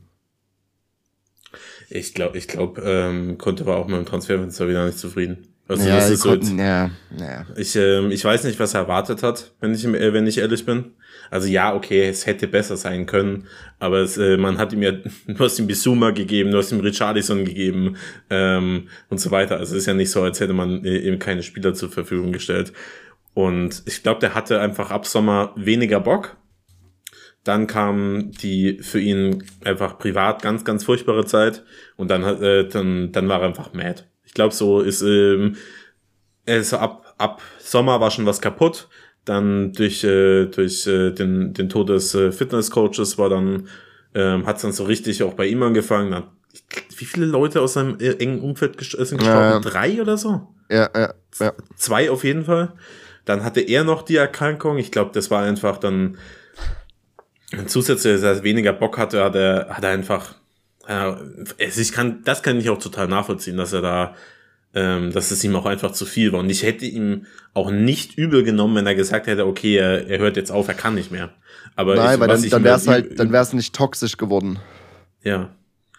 Ich glaube, Conte war auch mit dem Transferfenster wieder nicht zufrieden. Also ja, das ist Ich weiß nicht, was er erwartet hat, wenn ich ehrlich bin. Also ja, okay, es hätte besser sein können, aber man hat ihm ja, du hast ihm Bissouma gegeben, du hast ihm Richarlison gegeben und so weiter. Also es ist ja nicht so, als hätte man ihm keine Spieler zur Verfügung gestellt. Und ich glaube, der hatte einfach ab Sommer weniger Bock. Dann kam die für ihn einfach privat ganz, ganz furchtbare Zeit und dann war er einfach mad. Ich glaube, so ist ab Sommer war schon was kaputt. Dann durch den Tod des Fitnesscoaches war dann hat's dann so richtig auch bei ihm angefangen. Wie viele Leute aus seinem engen Umfeld sind gestorben? Ja. 3 oder so? Ja. 2 auf jeden Fall. Dann hatte er noch die Erkrankung. Ich glaube, das war einfach dann zusätzlich, dass er weniger Bock hatte, hat er einfach das kann ich auch total nachvollziehen, dass er da dass es ihm auch einfach zu viel war. Und ich hätte ihm auch nicht übel genommen, wenn er gesagt hätte, okay, er hört jetzt auf, er kann nicht mehr. Aber nein, weil dann wäre es nicht toxisch geworden. Ja.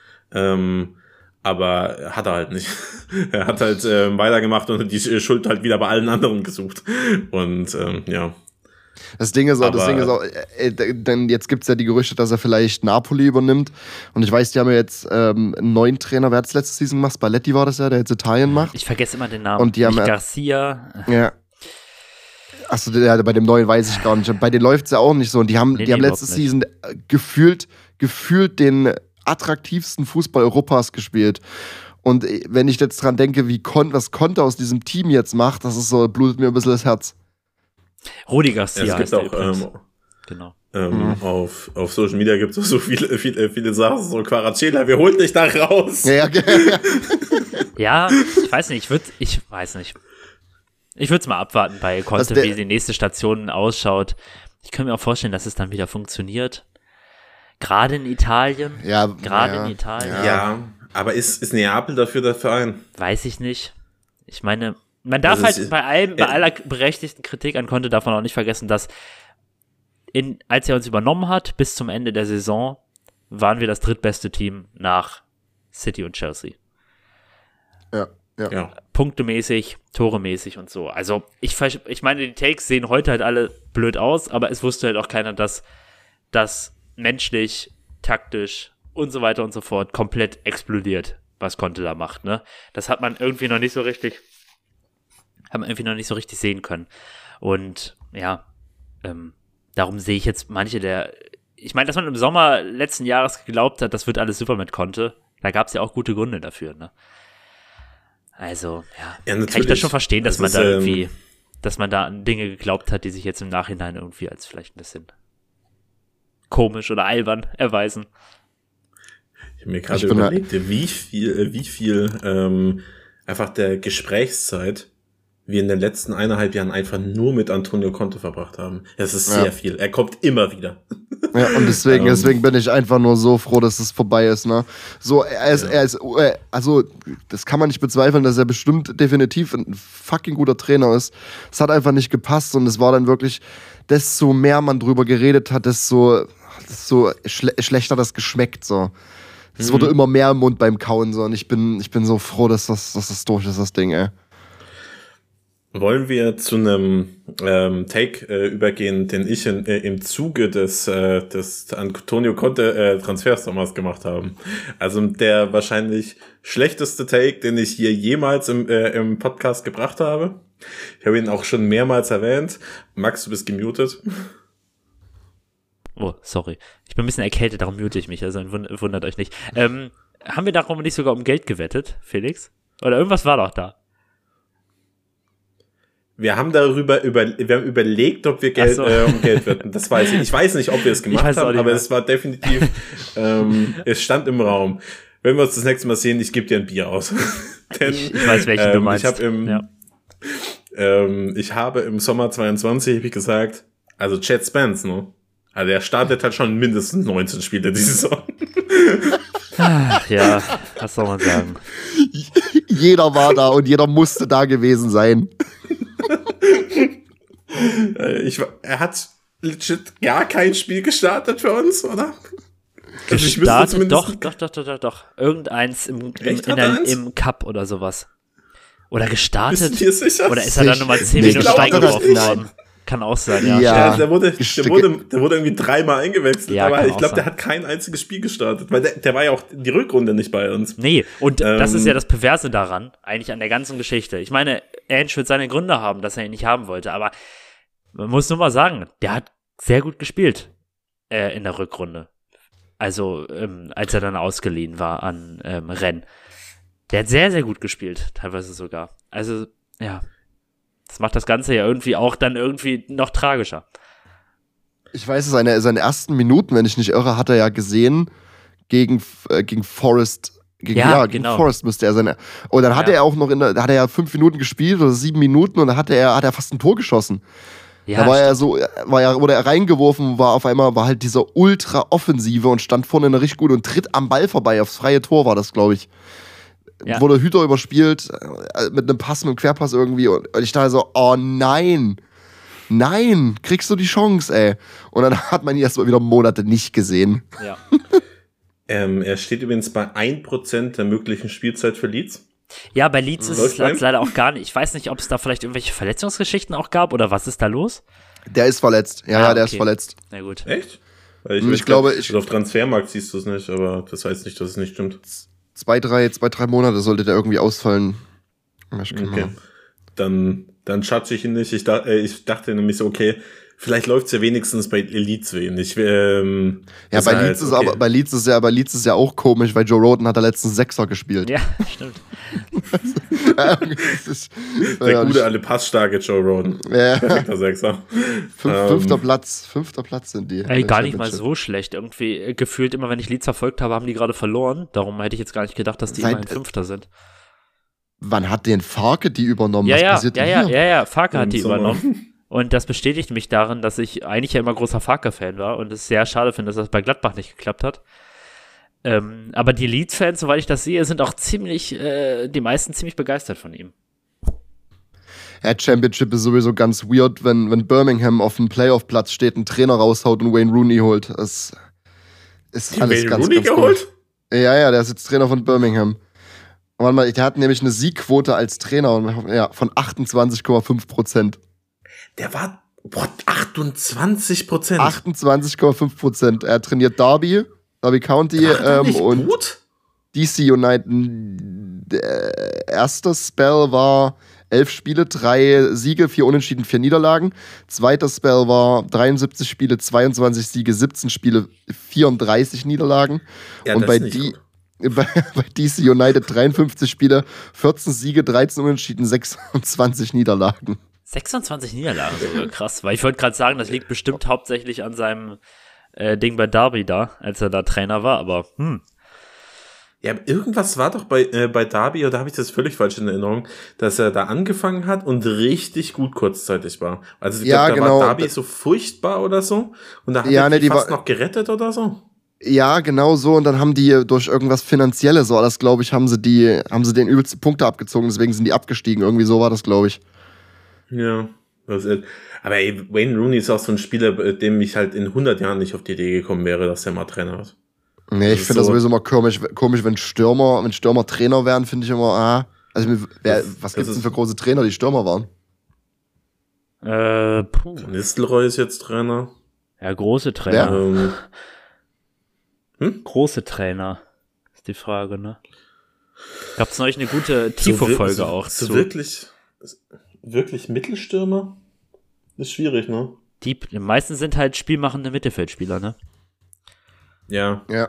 Aber hat er halt nicht. Er hat halt weitergemacht und die Schuld halt wieder bei allen anderen gesucht. Und ja. Das Ding ist auch, dann jetzt gibt es ja die Gerüchte, dass er vielleicht Napoli übernimmt. Und ich weiß, die haben ja jetzt einen neuen Trainer, wer hat es letzte Season gemacht? Spalletti war das ja, der jetzt Italien macht. Ich vergesse immer den Namen. Und die haben Garcia. Ja. Achso, bei dem neuen weiß ich gar nicht. Und bei denen läuft es ja auch nicht so. Und die haben letzte Season gefühlt den attraktivsten Fußball Europas gespielt. Und wenn ich jetzt dran denke, was Conte aus diesem Team jetzt macht, das ist so, blutet mir ein bisschen das Herz. Rudi Garcia. Ja, es gibt auch, genau. Auf Social Media gibt es so viele Sachen, so Quaracela, wir holen dich da raus. Ja, ja, ich weiß nicht, ich würde es mal abwarten bei Conte, wie die nächste Station ausschaut. Ich kann mir auch vorstellen, dass es dann wieder funktioniert. Gerade in Italien. Ja, in Italien. Ja, aber ist Neapel dafür der Verein? Weiß ich nicht. Ich meine, man darf halt bei aller berechtigten Kritik an Conte davon auch nicht vergessen, dass als er uns übernommen hat, bis zum Ende der Saison, waren wir das drittbeste Team nach City und Chelsea. Ja. Punktemäßig, toremäßig und so. Also, ich meine, die Takes sehen heute halt alle blöd aus, aber es wusste halt auch keiner, dass das menschlich, taktisch und so weiter und so fort komplett explodiert, was Conte da macht, ne? Das hat man irgendwie noch nicht so richtig sehen können. Und ja, darum sehe ich jetzt ich meine, dass man im Sommer letzten Jahres geglaubt hat, das wird alles super mit Conte, da gab es ja auch gute Gründe dafür, ne? Also, ja kann ich das schon verstehen, dass man da irgendwie, dass man da an Dinge geglaubt hat, die sich jetzt im Nachhinein irgendwie als vielleicht ein bisschen komisch oder albern erweisen. Ich habe mir gerade überlegt, wie viel einfach der Gesprächszeit wir in den letzten 1,5 Jahren einfach nur mit Antonio Conte verbracht haben. Das ist sehr viel. Er kommt immer wieder. Ja, und deswegen bin ich einfach nur so froh, dass es vorbei ist, ne? So, also, das kann man nicht bezweifeln, dass er bestimmt definitiv ein fucking guter Trainer ist. Es hat einfach nicht gepasst und es war dann wirklich, desto mehr man drüber geredet hat, desto schlechter das geschmeckt, so. Es wurde immer mehr im Mund beim Kauen, so, und ich bin so froh, dass das durch ist, das Ding, ey. Wollen wir zu einem Take übergehen, den ich im Zuge des Antonio Conte Transfers damals gemacht habe. Also der wahrscheinlich schlechteste Take, den ich hier jemals im Podcast gebracht habe. Ich habe ihn auch schon mehrmals erwähnt. Max, du bist gemutet. Oh, sorry. Ich bin ein bisschen erkältet, darum mute ich mich, also wundert euch nicht. Haben wir darum nicht sogar um Geld gewettet, Felix? Oder irgendwas war doch da? Wir haben überlegt, ob wir um Geld wetten. Das weiß ich. Ich weiß nicht, ob wir es gemacht haben, aber es war definitiv, es stand im Raum. Wenn wir uns das nächste Mal sehen, ich gebe dir ein Bier aus. Denn, ich weiß, welchen du meinst. Ich habe im Sommer 22, habe ich gesagt, also Chad Spence, ne? Also der startet halt schon mindestens 19 Spiele diese Saison. Ja, was soll man sagen? Jeder war da und jeder musste da gewesen sein. Er hat legit gar kein Spiel gestartet für uns, oder? Gestartet, doch. Irgendeins im Cup oder sowas. Oder gestartet. Bist du dir sicher? Oder ist er dann nochmal 10 Minuten reingeworfen worden? Kann auch sein, ja. Ja, der wurde irgendwie 3-mal eingewechselt, ja, aber ich glaube, der hat kein einziges Spiel gestartet, weil der war ja auch die Rückrunde nicht bei uns. Nee, und das ist ja das Perverse daran, eigentlich an der ganzen Geschichte. Ich meine, Ange wird seine Gründe haben, dass er ihn nicht haben wollte, aber man muss nur mal sagen, der hat sehr gut gespielt in der Rückrunde. Also, als er dann ausgeliehen war an Rennes. Der hat sehr, sehr gut gespielt, teilweise sogar. Also, ja. Das macht das Ganze ja irgendwie auch dann irgendwie noch tragischer. Ich weiß, seine ersten Minuten, wenn ich nicht irre, hat er ja gesehen gegen Forest. Gegen Forest müsste er sein. Und dann hat er auch noch da hat er ja 5 Minuten gespielt oder 7 Minuten und dann hat er fast ein Tor geschossen. Ja, da wurde er reingeworfen, war halt dieser Ultra-Offensive und stand vorne richtig gut und tritt am Ball vorbei. Aufs freie Tor war das, glaube ich. Ja. Wurde Hüter überspielt, mit einem Pass, mit einem Querpass irgendwie. Und ich dachte so, oh nein, kriegst du die Chance, ey. Und dann hat man ihn erst mal wieder Monate nicht gesehen. Ja. Er steht übrigens bei 1% der möglichen Spielzeit für Leeds. Ja, bei Leeds ist es leider auch gar nicht. Ich weiß nicht, ob es da vielleicht irgendwelche Verletzungsgeschichten auch gab oder was ist da los? Der ist verletzt. Ja, der ist verletzt. Na gut. Echt? Ich glaube, auf Transfermarkt siehst du es nicht, aber das heißt nicht, dass es nicht stimmt. 2-3 Monate sollte der irgendwie ausfallen. Okay. Dann schatze ich ihn nicht. Ich dachte nämlich so, okay, vielleicht läuft es ja wenigstens bei Leeds wenig. Bei Leeds ist ja auch komisch, weil Joe Roden hat da letztens Sechser gespielt. Ja, stimmt. Der gute, alle passstarke Joe Roden. Ja. Perfekter Sechser. Fünfter Platz sind die. Ey, gar nicht mal so schlecht. Irgendwie gefühlt immer, wenn ich Leeds verfolgt habe, haben die gerade verloren. Darum hätte ich jetzt gar nicht gedacht, dass die immerhin Fünfter sind. Wann hat den Farke die übernommen? Ja, Farke hat die übernommen. Und das bestätigt mich darin, dass ich eigentlich ja immer großer Farke-Fan war und es sehr schade finde, dass das bei Gladbach nicht geklappt hat. Aber die Leeds-Fans, soweit ich das sehe, sind auch die meisten ziemlich begeistert von ihm. Ja, Championship ist sowieso ganz weird, wenn Birmingham auf dem Playoff-Platz steht, einen Trainer raushaut und Wayne Rooney holt. Das ist alles Wayne ganz, Rooney ganz geholt? Ja, der ist jetzt Trainer von Birmingham. Warte mal, der hat nämlich eine Siegquote als Trainer von 28,5%. Der war 28%. 28,5%. Er trainiert Derby County und gut? DC United. Erster Spell war 11 Spiele, 3 Siege, 4 Unentschieden, 4 Niederlagen. Zweiter Spell war 73 Spiele, 22 Siege, 17 Spiele, 34 Niederlagen. Ja, und bei DC United 53 Spiele, 14 Siege, 13 Unentschieden, 26 Niederlagen. 26 Niederlagen, so krass. Weil ich wollte gerade sagen, das liegt bestimmt hauptsächlich an seinem Ding bei Derby da, als er da Trainer war, aber Ja, irgendwas war doch bei Derby, oder habe ich das völlig falsch in Erinnerung, dass er da angefangen hat und richtig gut kurzzeitig war. Also ich glaube, da war Derby so furchtbar oder so und da hat er die fast noch gerettet oder so. Ja, genau so. Und dann haben die durch irgendwas Finanzielles, so das glaube ich, haben sie den übelste Punkte abgezogen, deswegen sind die abgestiegen. Irgendwie so war das, glaube ich. Ja, aber ey, Wayne Rooney ist auch so ein Spieler, dem ich halt in 100 Jahren nicht auf die Idee gekommen wäre, dass der mal Trainer ist. Nee, ich finde das sowieso immer komisch, wenn Stürmer Trainer wären, finde ich immer, was gibt's denn für große Trainer, die Stürmer waren? Nistelrooy ist jetzt Trainer. Ja, große Trainer. Große Trainer, ist die Frage, ne? Gab's neulich eine gute Tifo-Folge auch zu. Wirklich Mittelstürmer? Ist schwierig, ne? Die meisten sind halt spielmachende Mittelfeldspieler, ne? Ja. Ja,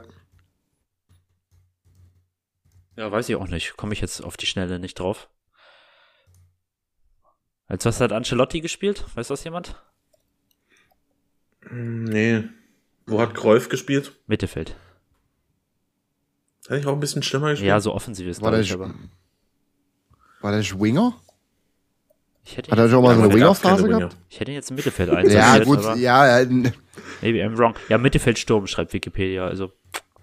weiß ich auch nicht. Komme ich jetzt auf die Schnelle nicht drauf. Als was hat Ancelotti gespielt? Weiß das jemand? Nee. Wo hat Cruyff gespielt? Mittelfeld. Hat ich auch ein bisschen schlimmer gespielt? Ja, so offensiv ist das aber. War der Winger? Hat er schon mal so eine Winger-Phase gehabt? Ich hätte ihn jetzt im Mittelfeld einsetzt. Ja, gut, ja. Maybe I'm wrong. Ja, Mittelfeldsturm, schreibt Wikipedia, also.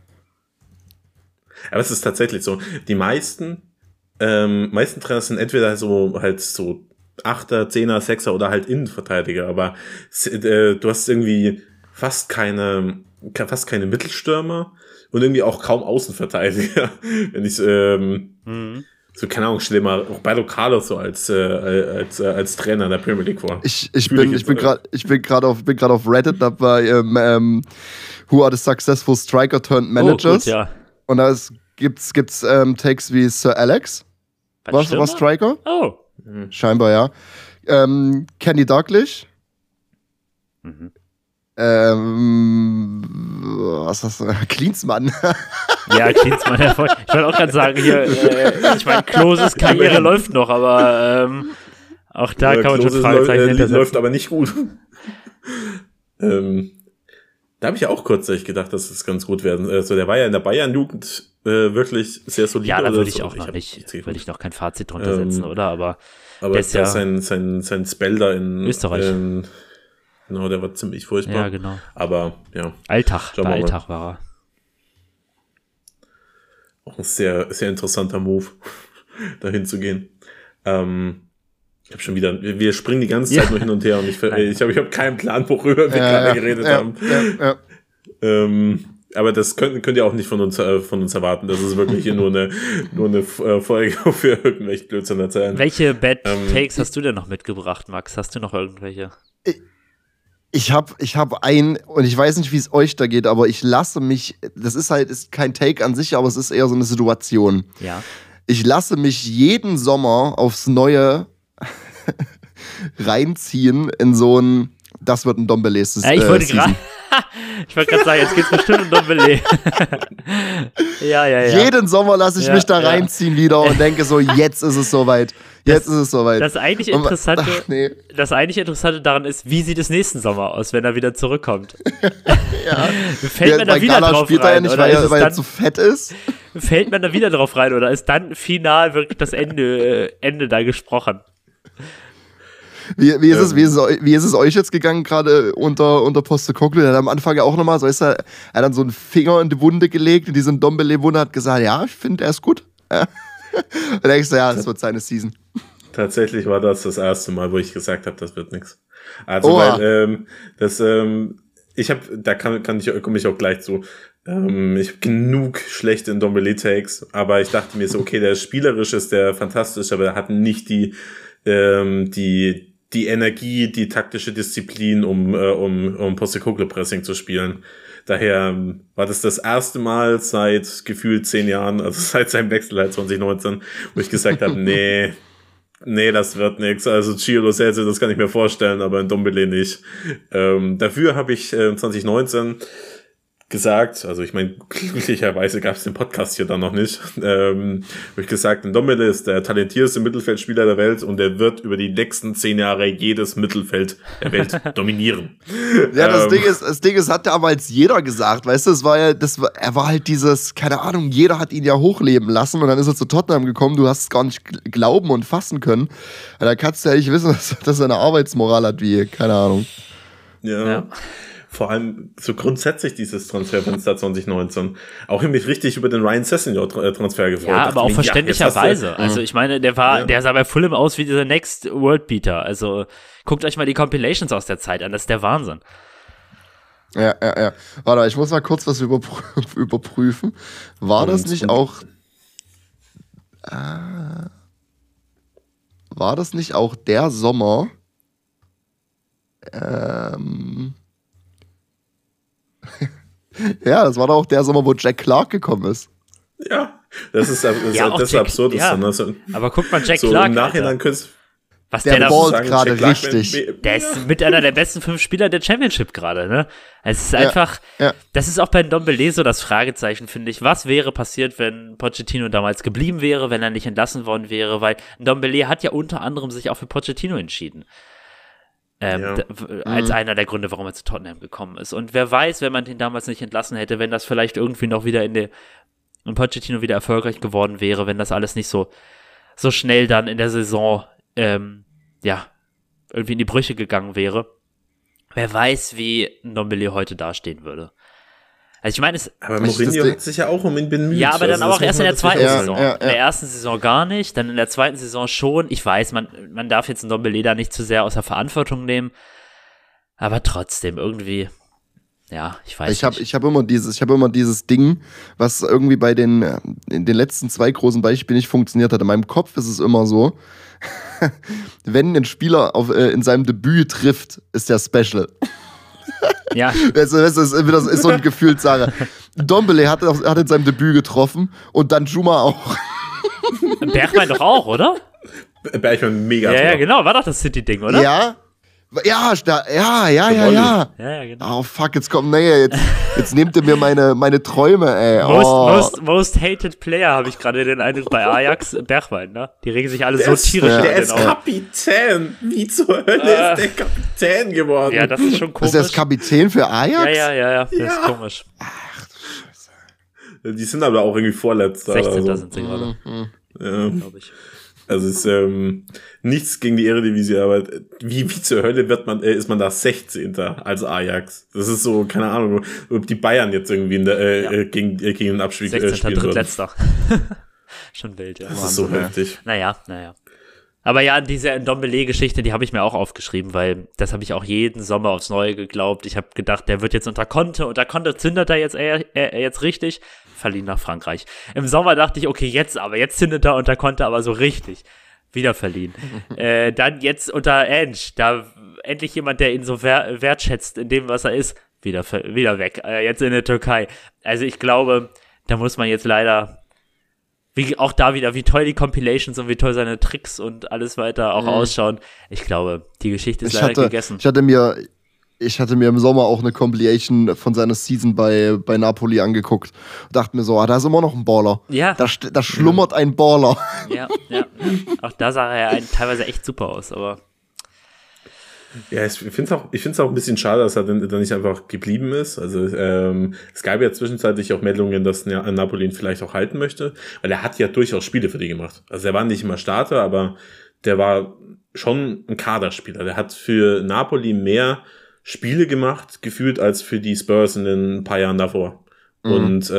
Aber es ist tatsächlich so. Die meisten Trainer sind entweder so 8er, 10er, 6er oder halt Innenverteidiger, aber du hast irgendwie fast keine Mittelstürmer und irgendwie auch kaum Außenverteidiger. Wenn ich so, keine Ahnung, stell dir mal Roberto Carlos so als Trainer der Premier League vor. Ich bin gerade auf Reddit dabei, Who are the successful striker turned managers? Oh, gut, ja. Und da gibt's Takes wie Sir Alex. War Striker? Oh. Scheinbar, ja. Kenny Dalglish. Was ist das? Klinsmann. Ja, Klinsmann. Ich wollte auch gerade sagen, hier, ich meine, Kloses Karriere läuft noch, aber auch da kann man schon Fragezeichen hintersetzen. Läuft aber nicht gut. Da habe ich auch kurzzeitig gedacht, dass es ganz gut werden. Also der war ja in der Bayern-Jugend wirklich sehr solide. Ja, da würde ich auch noch würde ich noch kein Fazit drunter setzen, oder? Aber der ist ja sein Spell da in Österreich. Genau, der war ziemlich furchtbar. Ja, genau. Aber ja. Alltag war er. Auch ein sehr, sehr interessanter Move, dahin zu gehen. Ich habe schon wieder, wir springen die ganze Zeit nur hin und her und ich hab keinen Plan, worüber wir gerade geredet haben. Aber das könnt ihr auch nicht von uns erwarten. Das ist wirklich hier nur eine Folge, wo wir irgendwelche Blödsinn erzählen. Welche Bad Takes hast du denn noch mitgebracht, Max? Hast du noch irgendwelche? Ich hab und ich weiß nicht, wie es euch da geht, aber ich lasse mich, das ist kein Take an sich, aber es ist eher so eine Situation. Ja. Ich lasse mich jeden Sommer aufs Neue reinziehen in so ein, das wird ein Dombele-Season. Ich wollte gerade sagen, jetzt geht's bestimmt um Dombele. ja. Jeden Sommer lasse ich mich da reinziehen wieder und denke so, jetzt ist es soweit. Jetzt ist es soweit. Das eigentlich Interessante daran ist, wie sieht es nächsten Sommer aus, wenn er wieder zurückkommt? Fällt man da wieder drauf rein? Ja nicht, weil er zu fett ist. Fällt man da wieder drauf rein oder ist dann final wirklich das Ende da gesprochen? Wie ist es euch jetzt gegangen, gerade unter Postecoglou? Der hat am Anfang ja auch nochmal, so ist er hat dann so einen Finger in die Wunde gelegt, in diese Ndombele-Wunde, hat gesagt, ja, ich finde, er ist gut. Und da denkst du, ja, das wird seine Season. Tatsächlich war das erste Mal, wo ich gesagt habe, das wird nichts. Also, weil, komme ich auch gleich zu. Ich habe genug schlechte Ndombele-Takes, aber ich dachte mir so, okay, der spielerisch ist der fantastisch, aber er hat nicht die Energie, die taktische Disziplin, um Postecoglou-Pressing zu spielen. Daher war das erste Mal seit gefühlt 10 Jahren, also seit seinem Wechsel halt 2019, wo ich gesagt habe, nee, das wird nix. Also Gio Lo Celso, das kann ich mir vorstellen, aber in Ndombele nicht. Dafür habe ich 2019 gesagt, also ich meine, glücklicherweise gab es den Podcast hier dann noch nicht, habe ich gesagt, Ndombele ist der talentierteste Mittelfeldspieler der Welt und er wird über die nächsten 10 Jahre jedes Mittelfeld der Welt dominieren. Ja, das Ding ist, hat damals jeder gesagt, weißt du, er war halt dieses, keine Ahnung, jeder hat ihn ja hochleben lassen und dann ist er zu Tottenham gekommen, du hast es gar nicht glauben und fassen können. Da kannst du ja nicht wissen, dass er eine Arbeitsmoral hat wie, keine Ahnung. Ja. Vor allem so grundsätzlich dieses Transferfenster 2019. Auch mich richtig über den Ryan Sessegnon-Transfer gefreut. Ja, aber auch verständlicherweise. Also ich meine, der sah bei Fulham aus wie dieser Next World Beater. Also guckt euch mal die Compilations aus der Zeit an, das ist der Wahnsinn. Ja. Warte, ich muss mal kurz was überprüfen. War das nicht auch der Sommer? Ja, das war doch auch der Sommer, wo Jack Clark gekommen ist. Ja, das ist absurd. Ja. Aber guck mal, Jack Clark. Im Nachhinein könntest was der da ballt gerade richtig. Der ist mit einer der besten 5 Spieler der Championship gerade, ne? Es ist einfach, das ist auch bei Ndombele so das Fragezeichen, finde ich. Was wäre passiert, wenn Pochettino damals geblieben wäre, wenn er nicht entlassen worden wäre? Weil Ndombele hat ja unter anderem sich auch für Pochettino entschieden. Als einer der Gründe, warum er zu Tottenham gekommen ist. Und wer weiß, wenn man den damals nicht entlassen hätte, wenn das vielleicht irgendwie noch wieder in Pochettino wieder erfolgreich geworden wäre, wenn das alles nicht so schnell dann in der Saison irgendwie in die Brüche gegangen wäre. Wer weiß, wie Ndombele heute dastehen würde. Also ich meine, aber Mourinho hat sich ja auch um ihn bemüht. Ja, aber dann auch erst in der zweiten Saison. In der ersten Saison gar nicht, dann in der zweiten Saison schon. Ich weiß, man darf jetzt Ndombele da nicht zu sehr aus der Verantwortung nehmen, aber trotzdem irgendwie, ja, ich weiß nicht. Ich habe immer dieses Ding, was irgendwie in den letzten 2 großen Beispielen nicht funktioniert hat. In meinem Kopf ist es immer so, wenn ein Spieler in seinem Debüt trifft, ist der Special. Ja. Das ist so eine Gefühlssache. Ndombele hat in seinem Debüt getroffen und dann Juma auch. Bergwijn doch auch, oder? Bergwijn mega. Ja, genau, war doch das City-Ding, oder? Ja, genau. Oh fuck, jetzt nehmt ihr mir meine Träume, ey. Most hated player, habe ich gerade den Eindruck bei Ajax, Bergwijn, ne? Die regen sich alle so tierisch an. Der ist Kapitän. Wie zur Hölle ist der Kapitän geworden? Ja, das ist schon komisch. Ist der Kapitän für Ajax? Ja, das ist komisch. Ach du Scheiße. Die sind aber auch irgendwie Vorletzter. 16. sind sie gerade. Ja, glaube ich. Also es ist nichts gegen die Eredivisie, aber wie zur Hölle ist man da 16. als Ajax? Das ist so, keine Ahnung, ob die Bayern jetzt irgendwie gegen den Abstieg 16. spielen Drittletzter. Schon wild, ja. Das ist so heftig. Naja. Aber ja, diese Ndombele-Geschichte, die habe ich mir auch aufgeschrieben, weil das habe ich auch jeden Sommer aufs Neue geglaubt. Ich habe gedacht, der wird jetzt unter Conte zündet er jetzt richtig, verliehen nach Frankreich. Im Sommer dachte ich, okay, jetzt zündet er unter Conte aber so richtig. Wieder verliehen. Dann jetzt unter Ange, da endlich jemand, der ihn so wertschätzt in dem, was er ist, wieder weg. Jetzt in der Türkei. Also ich glaube, da muss man jetzt leider, auch da wieder, wie toll die Compilations und wie toll seine Tricks und alles weiter auch ausschauen. Ich glaube, die Geschichte ist leider gegessen. Ich hatte mir im Sommer auch eine Compilation von seiner Season bei Napoli angeguckt. Dachte mir so, da ist immer noch ein Baller. Ja. Da schlummert ein Baller. Ja. Auch da sah er ja teilweise echt super aus, aber. Ja, ich finde es auch ein bisschen schade, dass er dann nicht einfach geblieben ist. Also es gab ja zwischenzeitlich auch Meldungen, dass Napoli ihn vielleicht auch halten möchte, weil er hat ja durchaus Spiele für die gemacht. Also er war nicht immer Starter, aber der war schon ein Kaderspieler. Der hat für Napoli mehr Spiele gemacht, gefühlt, als für die Spurs in den paar Jahren davor. Und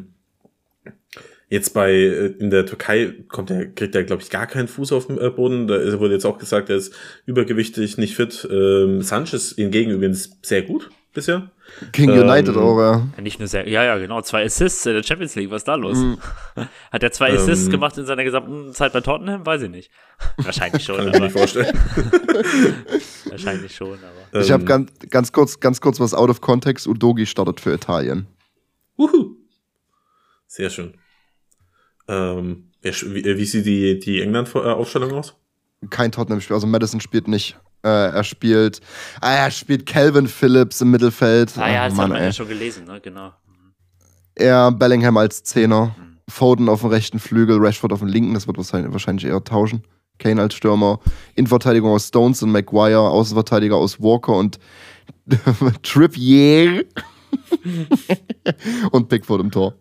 jetzt in der Türkei kriegt er, glaube ich, gar keinen Fuß auf dem Boden. Da wurde jetzt auch gesagt, er ist übergewichtig, nicht fit. Sanchez hingegen übrigens sehr gut bisher. King United auch, ja. Nicht nur ja, genau. 2 Assists in der Champions League, was ist da los? Hat er 2 Assists gemacht in seiner gesamten Zeit bei Tottenham? Weiß ich nicht. Wahrscheinlich schon. Kann ich mir nicht vorstellen. Wahrscheinlich schon, aber. Ich habe ganz kurz was out of context. Udogi startet für Italien. Sehr schön. Wie sieht die England-Aufstellung aus? Kein Tottenham-Spiel, also Maddison spielt nicht. Er spielt Calvin Phillips im Mittelfeld. Das hat man ja schon gelesen, ne? Genau. Bellingham als Zehner, Foden auf dem rechten Flügel, Rashford auf dem linken, das wird wahrscheinlich eher tauschen. Kane als Stürmer, Innenverteidigung aus Stones und Maguire, Außenverteidiger aus Walker und Trippier und Pickford im Tor.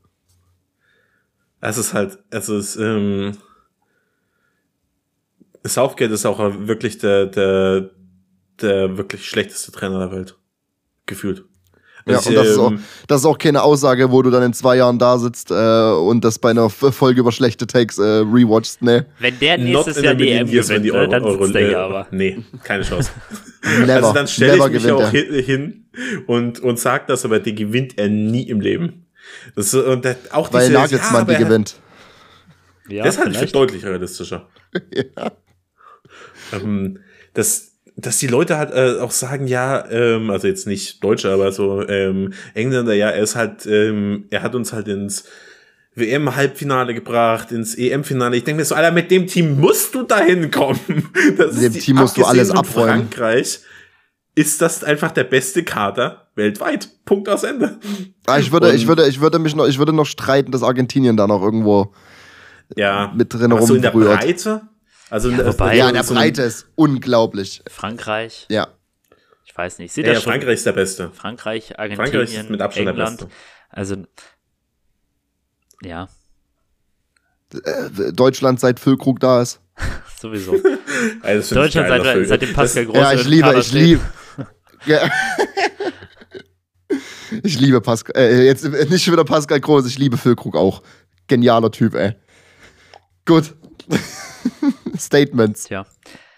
Southgate ist auch wirklich der wirklich schlechteste Trainer der Welt. Gefühlt. Also das ist auch keine Aussage, wo du dann in 2 Jahren da sitzt und das bei einer Folge über schlechte Takes rewatchst, ne? Wenn der nächstes Jahr die EM gewinnt, dann sitzt der ja aber. Nee, keine Chance. Also dann stelle ich mich auch hin und sag das, aber die gewinnt er nie im Leben. Weil Nagelsmann die gewinnt. Ja, das halte ich für deutlich realistischer. Ja. Dass die Leute halt auch sagen, also jetzt nicht Deutsche, aber so Engländer, er hat uns halt ins WM-Halbfinale gebracht, ins EM-Finale. Ich denke mir so, Alter, mit dem Team musst du dahin kommen. Mit dem Team musst du alles abräumen. Frankreich ist das einfach der beste Kader weltweit. Punkt aus Ende. Ich würde noch streiten, dass Argentinien da noch irgendwo mit drin rumrührt. So in der Breite? Also in der Breite ist unglaublich. Frankreich? Ja. Ich weiß nicht. Frankreich ist der Beste. Frankreich, Argentinien, Frankreich ist mit Abstand England. der Beste. Also, ja. Deutschland seit Füllkrug da ist. Sowieso. Deutschland seitdem Pascal Groß. Ja, ich liebe. Ich liebe Pascal. Jetzt nicht schon wieder Pascal Groß, ich liebe Füllkrug auch. Genialer Typ, ey. Gut. Statements. Tja.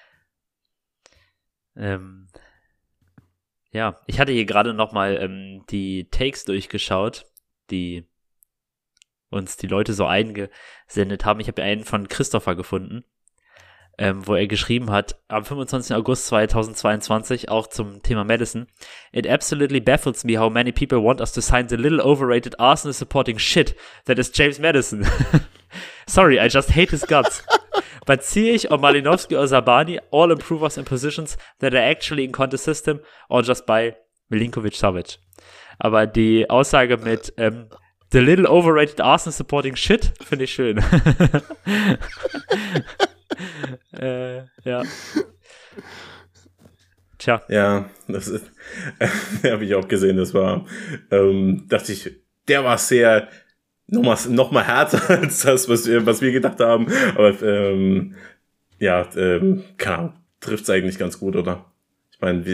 Ja, ich hatte hier gerade nochmal die Takes durchgeschaut, die uns die Leute so eingesendet haben. Ich habe einen von Christopher gefunden, wo er geschrieben hat, am 25. August 2022, auch zum Thema Maddison: It absolutely baffles me how many people want us to sign the little overrated Arsenal supporting shit that is James Maddison. Sorry, I just hate his guts. But Ziyech or Malinowski or Zabani all improve us in positions that are actually in contest system or just by Milinkovic-Savic. Aber die Aussage mit the little overrated Arsenal supporting shit finde ich schön. Ja. Tja. Ja, das habe ich auch gesehen. Das war, dachte ich, der war sehr noch mal härter als das, was wir gedacht haben. Aber keine Ahnung, trifft's eigentlich ganz gut, oder? Ich meine,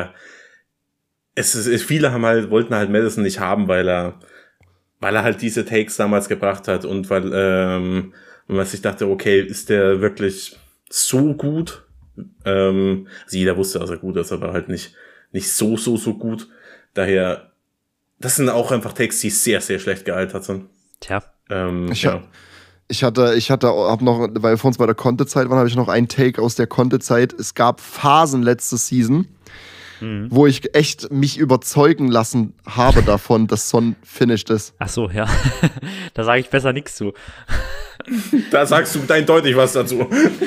viele wollten halt Maddison nicht haben, weil er halt diese Takes damals gebracht hat und weil was ich dachte, okay, ist der wirklich so gut? Also jeder wusste, dass er gut ist, aber halt nicht so gut. Daher, das sind auch einfach Takes, die sehr, sehr schlecht gealtert sind. Tja. Ich hab noch, weil wir vor uns bei der Conte-Zeit waren, habe ich noch einen Take aus der Conte-Zeit. Es gab Phasen letzte Season, wo ich echt mich überzeugen lassen habe davon, dass Son finished ist. Ach so, ja. Da sage ich besser nichts zu. Da sagst du eindeutig was dazu.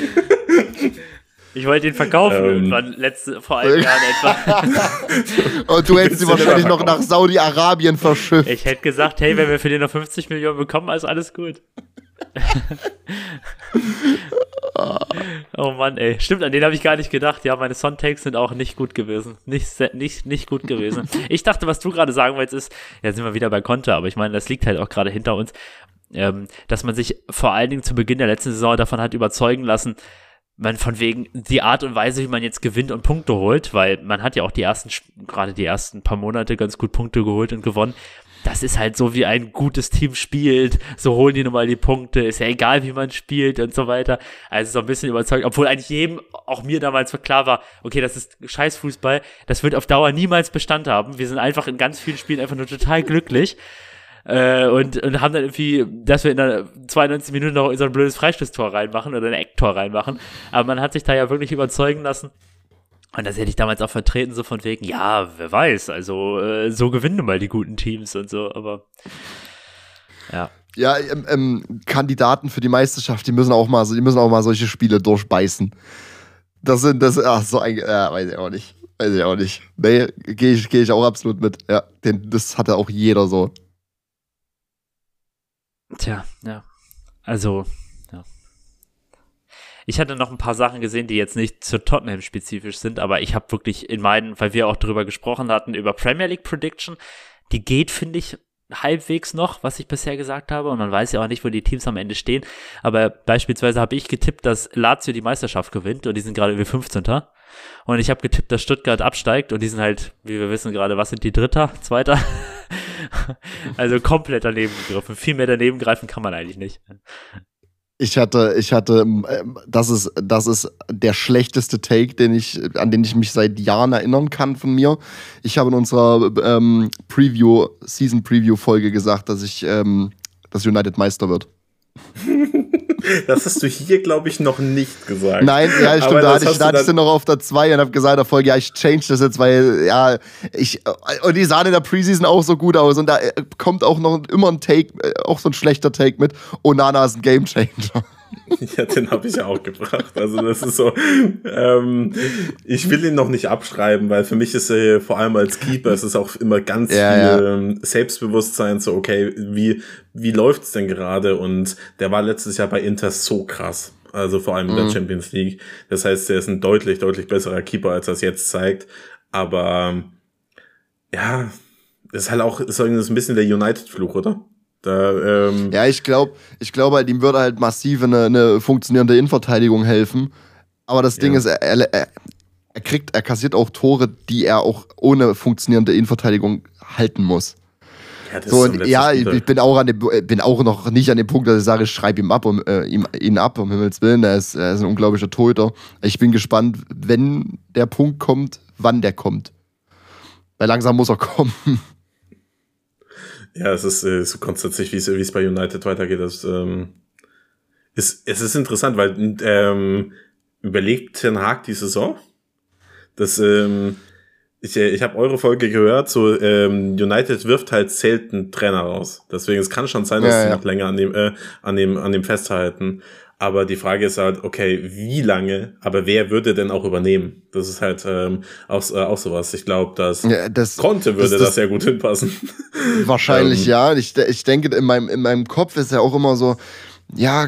Ich wollte ihn verkaufen irgendwann, vor einem Jahr etwa. Und du hättest ihn wahrscheinlich noch nach Saudi-Arabien verschifft. Ich hätte gesagt, hey, wenn wir für den noch 50 Millionen bekommen, ist alles gut. Oh Mann, ey. Stimmt, an den habe ich gar nicht gedacht. Ja, meine Son-Takes sind auch nicht gut gewesen. Nicht gut gewesen. Ich dachte, was du gerade sagen wolltest, ist, ja, sind wir wieder bei Conte, aber ich meine, das liegt halt auch gerade hinter uns, dass man sich vor allen Dingen zu Beginn der letzten Saison davon hat überzeugen lassen, man von wegen die Art und Weise, wie man jetzt gewinnt und Punkte holt, weil man hat ja auch gerade die ersten paar Monate ganz gut Punkte geholt und gewonnen. Das ist halt so, wie ein gutes Team spielt, so holen die nun mal die Punkte, ist ja egal, wie man spielt und so weiter. Also so ein bisschen überzeugt, obwohl eigentlich jedem, auch mir damals klar war, okay, das ist Scheißfußball, das wird auf Dauer niemals Bestand haben. Wir sind einfach in ganz vielen Spielen einfach nur total glücklich. Und haben dann irgendwie, dass wir in der 92 Minuten noch so ein blödes Freistoßtor reinmachen oder ein Ecktor reinmachen. Aber man hat sich da ja wirklich überzeugen lassen. Und das hätte ich damals auch vertreten, so von wegen, ja, wer weiß, also so gewinnen mal die guten Teams und so, aber ja. Ja, Kandidaten für die Meisterschaft, die müssen auch mal solche Spiele durchbeißen. Weiß ich auch nicht. Nee, gehe ich auch absolut mit. Ja, das hatte auch jeder so. Tja, ja. Also, ja. Ich hatte noch ein paar Sachen gesehen, die jetzt nicht zu Tottenham spezifisch sind, aber ich habe wirklich weil wir auch drüber gesprochen hatten, über Premier League Prediction, die geht, finde ich, halbwegs noch, was ich bisher gesagt habe, und man weiß ja auch nicht, wo die Teams am Ende stehen, aber beispielsweise habe ich getippt, dass Lazio die Meisterschaft gewinnt und die sind gerade irgendwie 15. Und ich habe getippt, dass Stuttgart absteigt und die sind halt, wie wir wissen gerade, was sind die Dritter, Zweiter? Also komplett daneben gegriffen. Viel mehr daneben greifen kann man eigentlich nicht. Ich hatte, das ist der schlechteste Take, an den ich mich seit Jahren erinnern kann von mir. Ich habe in unserer Season Preview Folge gesagt, dass United Meister wird. Das hast du hier, glaube ich, noch nicht gesagt. Nein, ja, stimmt, da hatte ich noch auf der 2 und habe gesagt in der Folge, ja, ich change das jetzt, weil, ja, und die sahen in der Preseason auch so gut aus und da kommt auch noch immer ein Take, auch so ein schlechter Take mit, Onana ist ein Gamechanger. Ja, den habe ich ja auch gebracht. Also das ist so, ich will ihn noch nicht abschreiben, weil für mich ist er vor allem als Keeper, es ist auch immer ganz viel Selbstbewusstsein, so okay, wie läuft's denn gerade? Und der war letztes Jahr bei Inter so krass. Also vor allem in der Champions League. Das heißt, er ist ein deutlich, deutlich besserer Keeper, als er es jetzt zeigt. Aber ja, ist halt auch ist ein bisschen der United-Fluch, oder? Ja, ich glaube halt, ihm würde halt massiv eine funktionierende Innenverteidigung helfen. Aber das Ding ist, er kassiert auch Tore, die er auch ohne funktionierende Innenverteidigung halten muss. Ja, ich bin auch noch nicht an dem Punkt, dass ich sage, ich schreibe ihn ab, um Himmels Willen. Er ist ein unglaublicher Torhüter. Ich bin gespannt, wenn der Punkt kommt, wann der kommt. Weil langsam muss er kommen. Ja, es ist so grundsätzlich, wie es bei United weitergeht. Es ist interessant, weil überlegt Ten Hag die Saison. Ich habe eure Folge gehört, so United wirft halt selten Trainer raus. Deswegen, es kann schon sein, dass sie noch länger an dem festhalten. Aber die Frage ist halt, okay, wie lange, aber wer würde denn auch übernehmen? Das ist halt auch sowas. Ich glaube, dass Conte würde das sehr gut hinpassen. Wahrscheinlich ja. Ich denke, in meinem Kopf ist ja auch immer so, ja,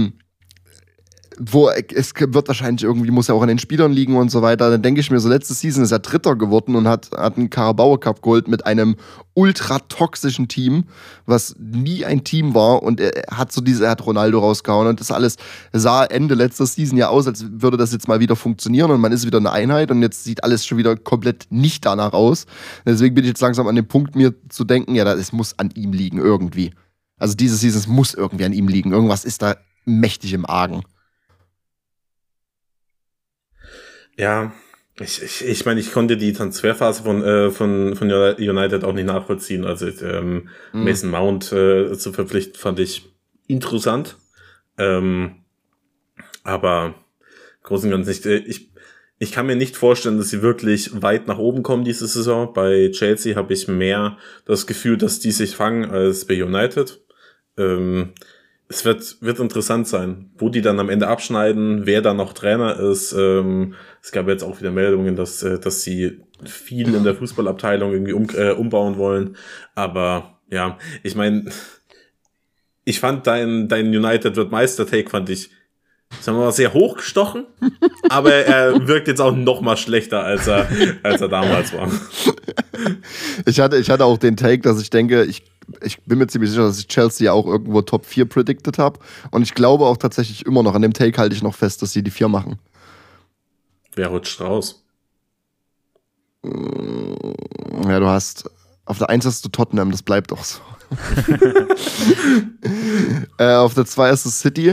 es wird wahrscheinlich irgendwie, muss ja auch an den Spielern liegen und so weiter. Dann denke ich mir so, letzte Season ist er Dritter geworden und hat einen Carabao Cup geholt mit einem ultra toxischen Team, was nie ein Team war, und er hat Ronaldo rausgehauen und das alles sah Ende letzter Season ja aus, als würde das jetzt mal wieder funktionieren und man ist wieder eine Einheit, und jetzt sieht alles schon wieder komplett nicht danach aus. Deswegen bin ich jetzt langsam an dem Punkt, mir zu denken, ja, es muss an ihm liegen irgendwie. Also diese Season muss irgendwie an ihm liegen. Irgendwas ist da mächtig im Argen. Ja, ich meine, ich konnte die Transferphase von United auch nicht nachvollziehen. Also Mason Mount zu verpflichten, fand ich interessant. Aber im Großen und Ganzen nicht. Ich kann mir nicht vorstellen, dass sie wirklich weit nach oben kommen diese Saison. Bei Chelsea habe ich mehr das Gefühl, dass die sich fangen als bei United. Es wird interessant sein, wo die dann am Ende abschneiden, wer da noch Trainer ist. Es gab jetzt auch wieder Meldungen, dass sie viel in der Fußballabteilung irgendwie umbauen wollen. Aber ja, ich meine, ich fand dein United wird Meister-Take, fand ich, sagen wir mal, sehr hochgestochen, aber er wirkt jetzt auch noch mal schlechter, als er damals war. Ich hatte auch den Take, dass ich denke, ich bin mir ziemlich sicher, dass ich Chelsea auch irgendwo Top 4 predicted habe. Und ich glaube auch tatsächlich immer noch, an dem Take halte ich noch fest, dass sie die 4 machen. Wer rutscht raus? Ja, du hast, auf der 1 hast du Tottenham, das bleibt auch so. Auf der 2 hast du City.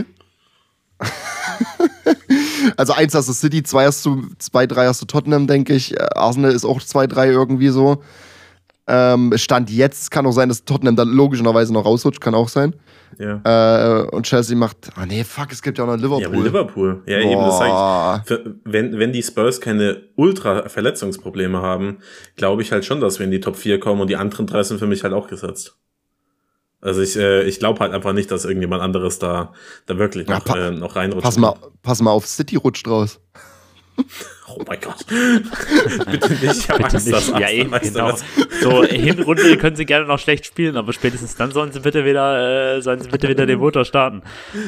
Also 1 hast du City, 2, 3 hast du Tottenham, denke ich. Arsenal ist auch 2, 3 irgendwie so. Stand jetzt, kann auch sein, dass Tottenham dann logischerweise noch rausrutscht, kann auch sein. Ja. Und Chelsea macht, nee, fuck, es gibt ja auch noch Liverpool. Ja, aber Liverpool. Ja, eben, das sag ich. Wenn die Spurs keine Ultra-Verletzungsprobleme haben, glaube ich halt schon, dass wir in die Top 4 kommen und die anderen 3 sind für mich halt auch gesetzt. Also ich glaube halt einfach nicht, dass irgendjemand anderes da wirklich noch reinrutscht. Pass mal auf, City rutscht raus. Oh mein Gott. Bitte nicht, ich hab Angst, dass ja, eben, genau. So, Hinrunde können sie gerne noch schlecht spielen, aber spätestens dann sollen sie bitte wieder den Motor starten.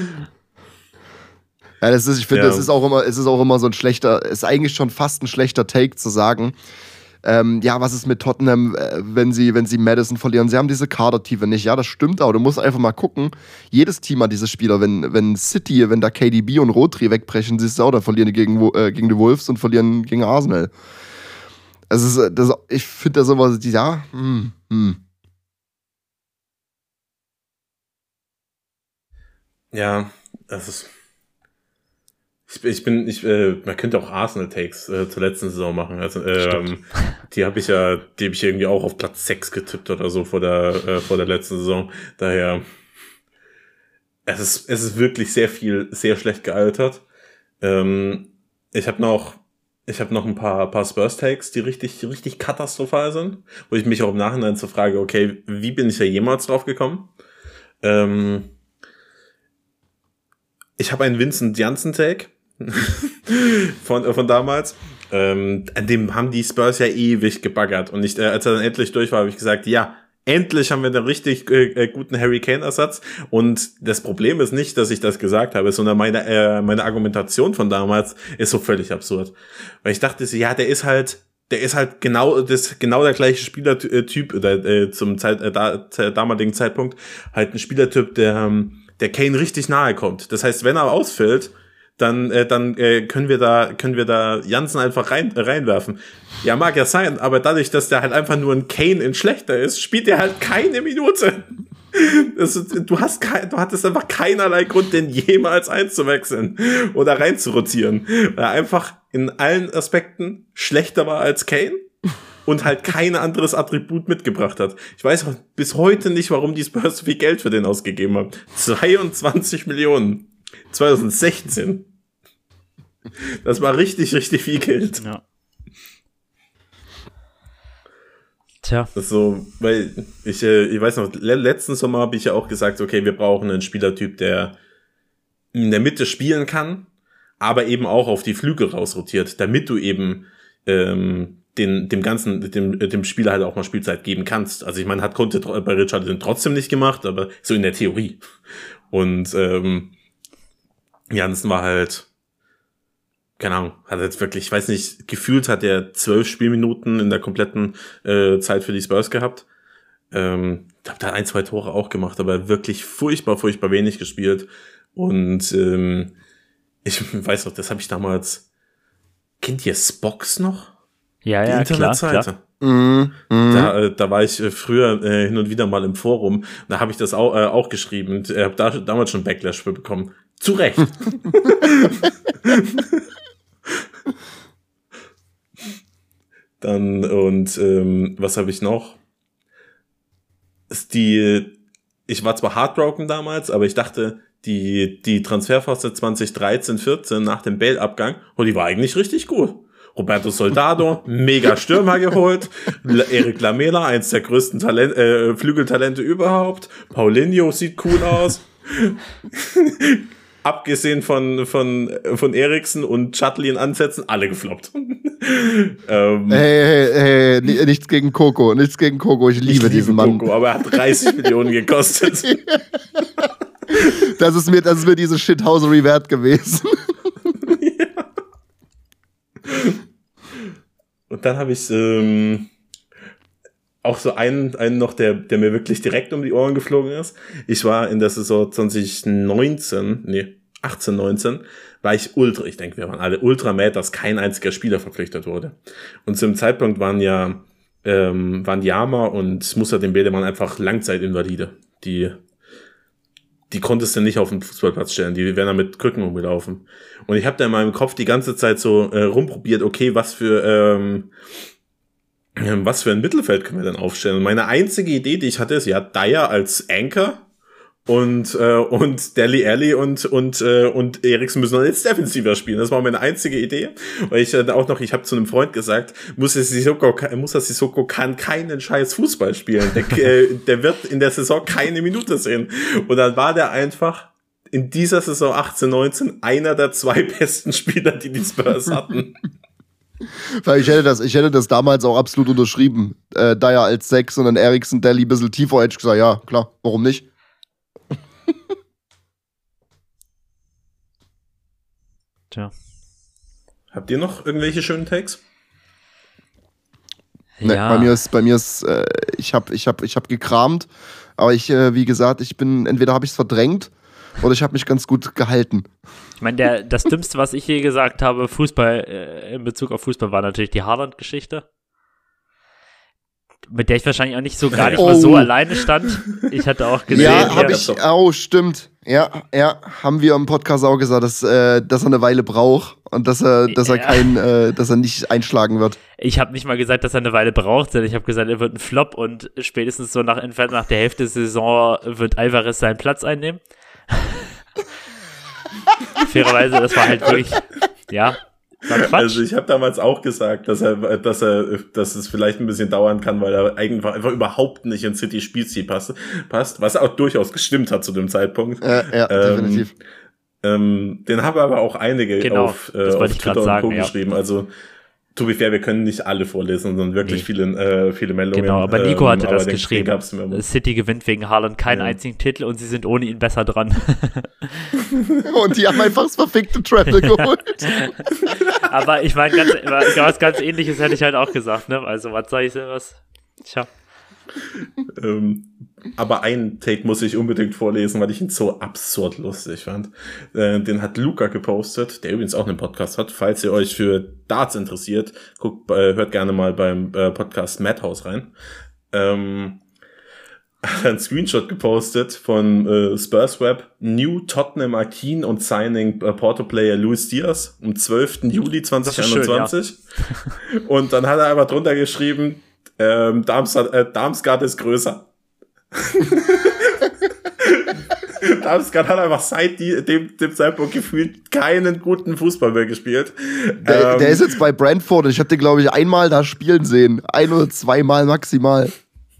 Ja, ich finde, es ist auch immer so ein schlechter, ist eigentlich schon fast ein schlechter Take zu sagen, was ist mit Tottenham, wenn sie Maddison verlieren? Sie haben diese Kadertiefe nicht. Ja, das stimmt, aber du musst einfach mal gucken. Jedes Team hat diese Spieler. Wenn City, wenn da KDB und Rodri wegbrechen, siehst du auch, da verlieren die gegen die Wolves und verlieren gegen Arsenal. Ich finde das immer, Ja, das ist... man könnte auch Arsenal-Takes zur letzten Saison machen. Also, die habe ich irgendwie auch auf Platz 6 getippt oder so vor der letzten Saison. Daher, es ist wirklich sehr schlecht gealtert. Ich habe noch ein paar Spurs-Takes, die richtig katastrophal sind, wo ich mich auch im Nachhinein so frage, okay, wie bin ich da jemals drauf gekommen? Ich habe einen Vincent Janssen-Take von damals. An dem haben die Spurs ja ewig gebaggert. Und als er dann endlich durch war, habe ich gesagt, ja, endlich haben wir einen richtig guten Harry Kane-Ersatz. Und das Problem ist nicht, dass ich das gesagt habe, sondern meine Argumentation von damals ist so völlig absurd. Weil ich dachte, ja, der ist halt genau der gleiche Spielertyp, oder zum damaligen Zeitpunkt halt ein Spielertyp, der Kane richtig nahe kommt. Das heißt, wenn er ausfällt, dann können wir da Janssen einfach reinwerfen. Ja, mag ja sein, aber dadurch, dass der halt einfach nur ein Kane in schlechter ist, spielt er halt keine Minute. Du hattest einfach keinerlei Grund, den jemals einzuwechseln oder reinzurotieren. Weil er einfach in allen Aspekten schlechter war als Kane und halt kein anderes Attribut mitgebracht hat. Ich weiß auch bis heute nicht, warum die Spurs so viel Geld für den ausgegeben haben. 22 Millionen. 2016. Das war richtig viel Geld. Ja. Tja. Das ist so, weil ich weiß noch, letzten Sommer habe ich ja auch gesagt, okay, wir brauchen einen Spielertyp, der in der Mitte spielen kann, aber eben auch auf die Flügel rausrotiert, damit du eben dem Spieler halt auch mal Spielzeit geben kannst. Also ich meine, konnte bei Richarlison trotzdem nicht gemacht, aber so in der Theorie. Und Janssen war halt, keine Ahnung, hat jetzt wirklich, ich weiß nicht, gefühlt hat er 12 Spielminuten in der kompletten Zeit für die Spurs gehabt. Hab da 1, 2 Tore auch gemacht, aber wirklich furchtbar wenig gespielt. Und ich weiß noch, das habe ich damals, kennt ihr Spox noch? Ja, die Internetseite. Klar. Da war ich früher hin und wieder mal im Forum. Da habe ich das auch geschrieben und habe damals schon Backlash für bekommen. Zu Recht. Dann, und was habe ich noch? Ich war zwar heartbroken damals, aber ich dachte, die Transferphase 2013/14 nach dem Bale-Abgang, und die war eigentlich richtig gut. Roberto Soldado, mega Stürmer geholt. Erik Lamela, eins der größten Flügeltalente überhaupt. Paulinho sieht cool aus. Abgesehen von Eriksen und Chatli in Ansätzen, alle gefloppt. Hey, nichts gegen Coco, ich liebe diesen Mann. Coco, aber er hat 30 Millionen gekostet. Das ist mir diese Shithousery wert gewesen. Ja. Und dann habe ich auch so einen noch, der mir wirklich direkt um die Ohren geflogen ist. Ich war in der Saison 18, 19, war ich ich denke, wir waren alle ultra mad, dass kein einziger Spieler verpflichtet wurde. Und zu dem Zeitpunkt waren Jama und Moussa Dembele waren einfach Langzeitinvalide. Die konntest du nicht auf den Fußballplatz stellen, die wären da mit Krücken rumgelaufen. Und ich habe da in meinem Kopf die ganze Zeit so rumprobiert, okay, was für ein Mittelfeld können wir denn aufstellen? Und meine einzige Idee, die ich hatte, ist ja Dyer als Anchor und Dele Alli und Eriksen müssen jetzt defensiver spielen. Das war meine einzige Idee. Weil ich ich habe zu einem Freund gesagt, Moussa Sissoko kann keinen scheiß Fußball spielen. Der wird in der Saison keine Minute sehen. Und dann war der einfach in dieser Saison 18/19 einer der 2 besten Spieler, die Spurs hatten. Weil ich hätte das damals auch absolut unterschrieben. Dyer als 6 und dann Eriksen, Dele ein bisschen tiefer, hätte ich gesagt, ja, klar, warum nicht? Tja. Habt ihr noch irgendwelche schönen Takes? Nee, Ja. bei mir ist ich hab gekramt, aber wie gesagt, entweder habe ich es verdrängt oder ich habe mich ganz gut gehalten. Ich meine, das Dümmste, was ich je gesagt habe, in Bezug auf Fußball, war natürlich die Haaland-Geschichte. Mit der ich wahrscheinlich auch nicht mal so alleine stand. Ich hatte auch gesehen. Stimmt. Ja, haben wir im Podcast auch gesagt, dass er eine Weile braucht und dass er nicht einschlagen wird. Ich habe nicht mal gesagt, dass er eine Weile braucht, sondern ich habe gesagt, er wird ein Flop und spätestens so nach der Hälfte der Saison wird Alvarez seinen Platz einnehmen. Fairerweise, das war halt wirklich, war Quatsch. Also ich habe damals auch gesagt, dass es vielleicht ein bisschen dauern kann, weil er einfach überhaupt nicht ins City-Spielstil passt, was auch durchaus gestimmt hat zu dem Zeitpunkt. Ja, definitiv. Den haben aber auch einige auf Twitter und Co. geschrieben. Also to be fair, wir können nicht alle vorlesen, sondern wirklich viele Meldungen. Genau, aber Nico hatte das den geschrieben. City gewinnt wegen Haaland keinen einzigen Titel und sie sind ohne ihn besser dran. Und die haben einfach das verfickte Treble geholt. Aber ich meine, was ganz Ähnliches hätte ich halt auch gesagt, ne? Also, was soll ich was? Tja. Aber einen Take muss ich unbedingt vorlesen, weil ich ihn so absurd lustig fand. Den hat Luca gepostet, der übrigens auch einen Podcast hat. Falls ihr euch für Darts interessiert, hört gerne mal beim Podcast Madhouse rein. Hat einen Screenshot gepostet von Spurs Web, New Tottenham Akin und Signing Porto-Player Luis Diaz am 12. Juli 2021. Schön, ja. Und dann hat er einfach drunter geschrieben, Damsgaard ist größer. Damsgaard hat einfach seit dem Zeitpunkt gefühlt keinen guten Fußball mehr gespielt. Der ist jetzt bei Brentford. Ich habe den, glaube ich, einmal da spielen sehen. 1 oder 2 Mal maximal.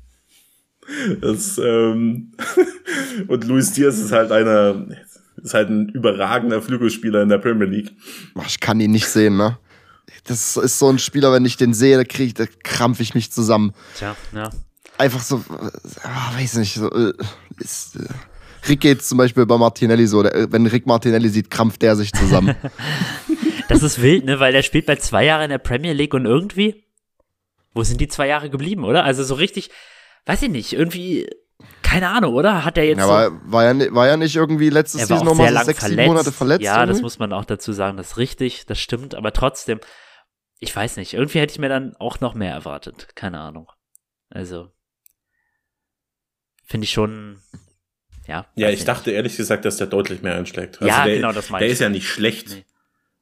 Und Luis Diaz ist halt ein überragender Flügelspieler in der Premier League. Ich kann ihn nicht sehen, ne? Das ist so ein Spieler, wenn ich den sehe, da krampfe ich mich zusammen. Tja, ja. Einfach so, weiß nicht, so, Rick geht's zum Beispiel bei Martinelli so, wenn Rick Martinelli sieht, krampft der sich zusammen. Das ist wild, ne, weil der spielt bei 2 Jahren in der Premier League und irgendwie, wo sind die 2 Jahre geblieben, oder? Also so richtig, weiß ich nicht, irgendwie, keine Ahnung, oder? Hat er jetzt war ja nicht irgendwie letztes Season nochmal so 6-7 Monate verletzt? Ja, irgendwie? Das muss man auch dazu sagen, das ist richtig, das stimmt, aber trotzdem, ich weiß nicht, irgendwie hätte ich mir dann auch noch mehr erwartet, keine Ahnung. Also, finde ich schon, ja. Ja, ich dachte ehrlich gesagt, dass der deutlich mehr einschlägt. Also genau, das meine ich. Der ist ja nicht schlecht. Nee.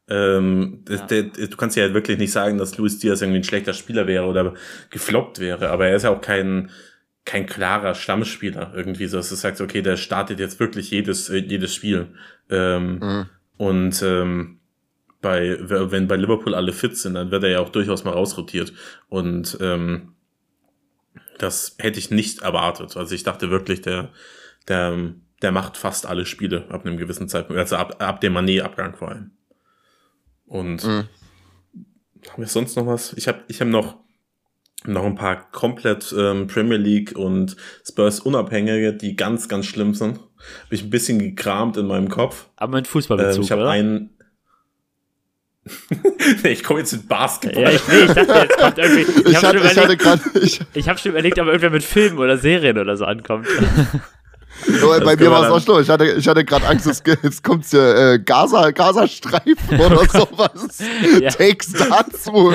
Du kannst ja wirklich nicht sagen, dass Luis Diaz irgendwie ein schlechter Spieler wäre oder gefloppt wäre, aber er ist ja auch kein kein klarer Stammspieler irgendwie so, dass du sagst, okay, der startet jetzt wirklich jedes Spiel. Und wenn bei Liverpool alle fit sind, dann wird er ja auch durchaus mal rausrotiert. Und das hätte ich nicht erwartet. Also ich dachte wirklich, der macht fast alle Spiele ab einem gewissen Zeitpunkt, also ab dem Mané-Abgang vor allem. Und haben wir sonst noch was? Ich hab noch ein paar komplett Premier League und Spurs Unabhängige, die ganz, ganz schlimm sind. Habe ich ein bisschen gekramt in meinem Kopf. Aber mit Fußballbezug, ich habe einen. Ich komme jetzt mit Basketball. Ja, ich dachte, jetzt kommt irgendwie. Ich habe schon überlegt, ob irgendwer mit Filmen oder Serien oder so ankommt. Bei mir war es auch schlimm. Ich hatte gerade Angst, jetzt kommt Gaza-Streifen oder sowas. Ja. Takes dazu.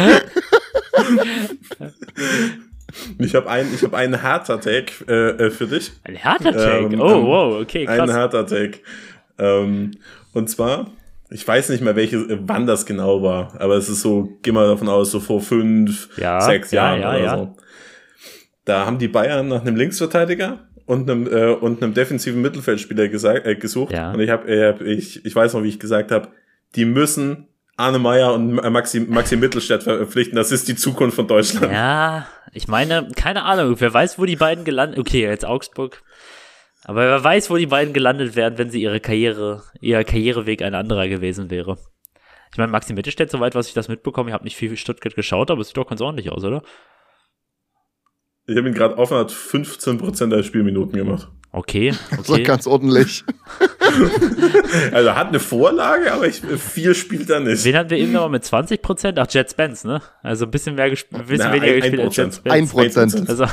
Ich habe einen Hertha-Take für dich. Ein Hertha-Take? Wow, okay, krass. Ein Hertha-Take. Und zwar, ich weiß nicht mehr, wann das genau war, aber es ist so, geh mal davon aus, so vor 5, 6 Jahren oder so. Da haben die Bayern nach einem Linksverteidiger und einem defensiven Mittelfeldspieler gesucht. Ja. Und ich weiß noch, wie ich gesagt habe, die müssen Arne Meyer und Maxi Mittelstädt verpflichten. Das ist die Zukunft von Deutschland. Ja, ich meine, keine Ahnung, wer weiß, wo die beiden gelandet, okay, jetzt Augsburg, aber wer weiß, wo die beiden gelandet wären, wenn sie ihr Karriereweg ein anderer gewesen wäre. Ich meine, Maxi Mittelstädt, soweit was ich das mitbekomme, ich habe nicht viel für Stuttgart geschaut, aber es sieht doch ganz ordentlich aus, oder? Ich habe ihn gerade offen, hat 15% der Spielminuten gemacht. Okay. Das war ganz ordentlich. Also hat eine Vorlage, aber viel spielt er nicht. Wen hatten wir eben noch mit 20%? Ach, Jet Spence, ne? Also ein bisschen weniger gespielt als Jet Spence. 1%. Also,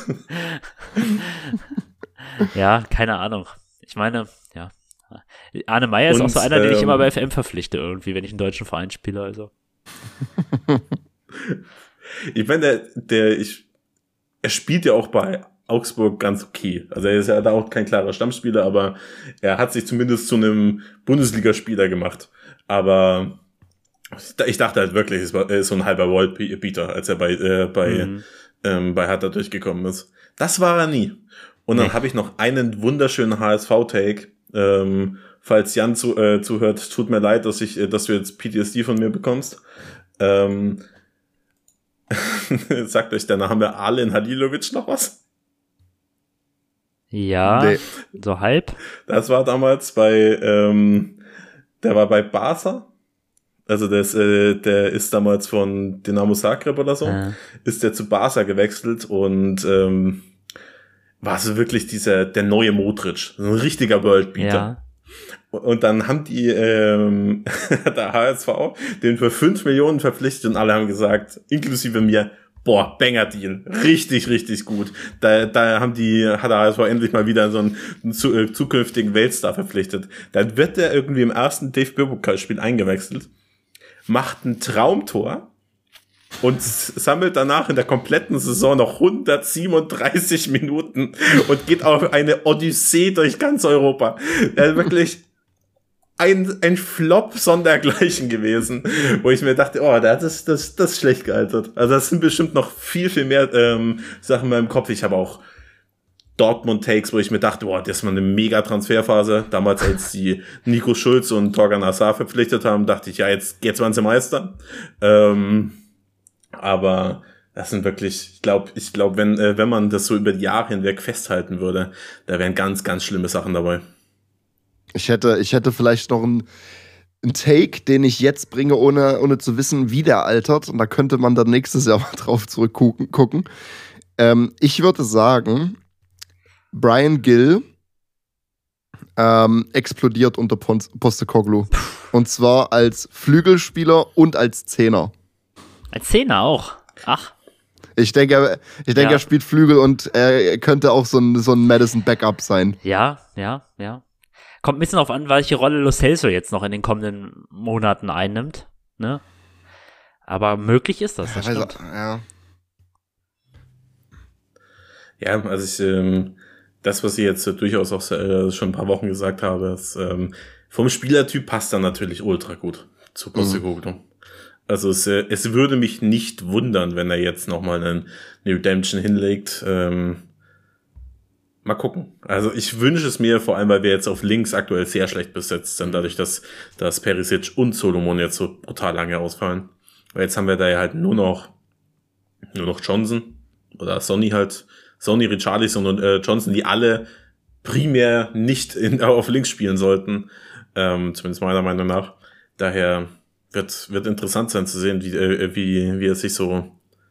ja, keine Ahnung. Ich meine, ja. Arne Meyer ist auch so einer, den ich immer bei FM verpflichte irgendwie, wenn ich einen deutschen Verein spiele, also. Ich meine, er spielt ja auch bei Augsburg ganz okay. Also er ist ja da auch kein klarer Stammspieler, aber er hat sich zumindest zu einem Bundesligaspieler gemacht. Aber ich dachte halt wirklich, er ist so ein halber Worldbeater, als er bei Hertha durchgekommen ist. Das war er nie. Und dann habe ich noch einen wunderschönen HSV-Take. Falls Jan zuhört, tut mir leid, dass du jetzt PTSD von mir bekommst. Sagt euch der Name Alen Halilovic noch was? Ja, nee. So halb. Das war damals der war bei Barca. Also der ist damals von Dinamo Zagreb oder so, ist der zu Barca gewechselt und war so wirklich der neue Modric, so ein richtiger Worldbeater. Ja. Und dann haben die der HSV den für 5 Millionen verpflichtet und alle haben gesagt, inklusive mir, boah, Banger-Deal, richtig, richtig gut. Da hat der HSV endlich mal wieder so einen zukünftigen Weltstar verpflichtet. Dann wird der irgendwie im ersten DFB-Pokalspiel eingewechselt, macht ein Traumtor und sammelt danach in der kompletten Saison noch 137 Minuten und geht auf eine Odyssee durch ganz Europa. Wirklich ein Flop sondergleichen gewesen, wo ich mir dachte, oh, das ist schlecht gealtert. Also das sind bestimmt noch viel, viel mehr Sachen in meinem Kopf. Ich habe auch Dortmund-Takes, wo ich mir dachte, boah, das war eine mega Transferphase. Damals, als die Nico Schulz und Torgan Hazard verpflichtet haben, dachte ich, ja, jetzt waren sie Meister. Aber das sind wirklich, ich glaube, wenn man das so über die Jahre hinweg festhalten würde, da wären ganz, ganz schlimme Sachen dabei. Ich hätte vielleicht noch einen Take, den ich jetzt bringe, ohne zu wissen, wie der altert. Und da könnte man dann nächstes Jahr mal drauf zurückgucken. Ich würde sagen, Bryan Gil explodiert unter Postecoglou. Und zwar als Flügelspieler und als Zehner. Als Zehner auch? Ach. Ich denke, er spielt Flügel und er könnte auch so ein Madison-Backup sein. Ja. Kommt ein bisschen darauf an, welche Rolle Lo Celso jetzt noch in den kommenden Monaten einnimmt. Ne? Aber möglich ist das. Stimmt. Ja, also das, was ich jetzt durchaus auch schon ein paar Wochen gesagt habe, ist, vom Spielertyp passt er natürlich ultra gut zu Postecoglou. Also es würde mich nicht wundern, wenn er jetzt nochmal eine Redemption hinlegt. Mal gucken. Also ich wünsche es mir, vor allem, weil wir jetzt auf links aktuell sehr schlecht besetzt sind, dadurch, dass Perisic und Solomon jetzt so brutal lange ausfallen. Weil jetzt haben wir da ja halt nur noch Johnson oder Sonny, Richarlison und Johnson, die alle primär nicht auf links spielen sollten. Zumindest meiner Meinung nach. Daher wird interessant sein zu sehen, wie er sich so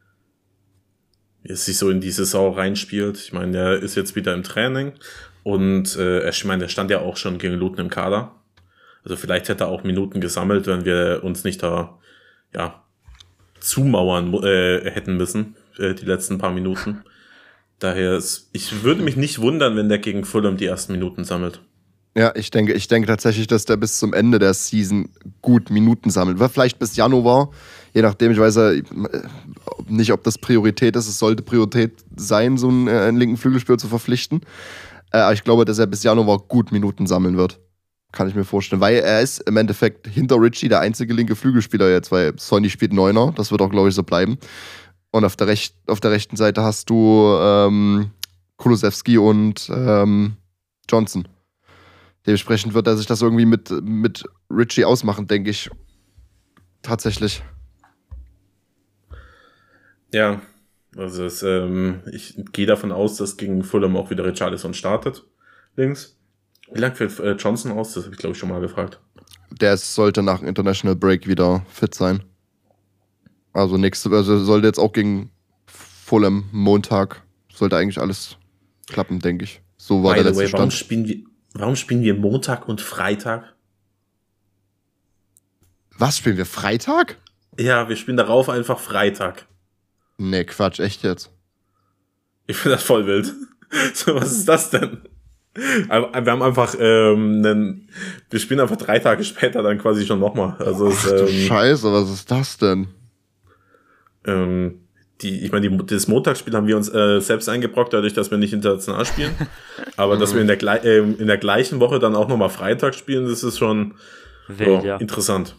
in die Saison reinspielt. Ich meine, er ist jetzt wieder im Training und er stand ja auch schon gegen Luton im Kader. Also vielleicht hätte er auch Minuten gesammelt, wenn wir uns nicht da zumauern hätten müssen, die letzten paar Minuten. Daher ich würde mich nicht wundern, wenn der gegen Fulham die ersten Minuten sammelt. Ja, ich denke tatsächlich, dass der bis zum Ende der Season gut Minuten sammelt. Vielleicht bis Januar, je nachdem, ich weiß ja nicht, ob das Priorität ist. Es sollte Priorität sein, so einen linken Flügelspieler zu verpflichten. Aber ich glaube, dass er bis Januar gut Minuten sammeln wird. Kann ich mir vorstellen. Weil er ist im Endeffekt hinter Richie der einzige linke Flügelspieler jetzt, weil Sonny spielt Neuner. Das wird auch, glaube ich, so bleiben. Und auf der rechten Seite hast du Kulusewski und Johnson. Dementsprechend wird er sich das irgendwie mit Richie ausmachen, denke ich. Tatsächlich. Ja, also ich gehe davon aus, dass gegen Fulham auch wieder Richarlison startet. Links. Wie lange fällt Johnson aus? Das habe ich, glaube ich, schon mal gefragt. Der sollte nach dem International Break wieder fit sein. Also sollte jetzt auch gegen Fulham Montag, sollte eigentlich alles klappen, denke ich. So war der letzte Stand. Warum spielen wir Montag und Freitag? Was, spielen wir Freitag? Ja, wir spielen darauf einfach Freitag. Nee, Quatsch, echt jetzt? Ich finde das voll wild. So, was ist das denn? Wir haben einfach wir spielen einfach 3 Tage später dann quasi schon nochmal. Also Ach du Scheiße, was ist das denn? Das Montagsspiel haben wir uns selbst eingebrockt, dadurch, dass wir nicht international spielen. Aber dass wir in der gleichen Woche dann auch nochmal Freitag spielen, das ist schon wild, interessant.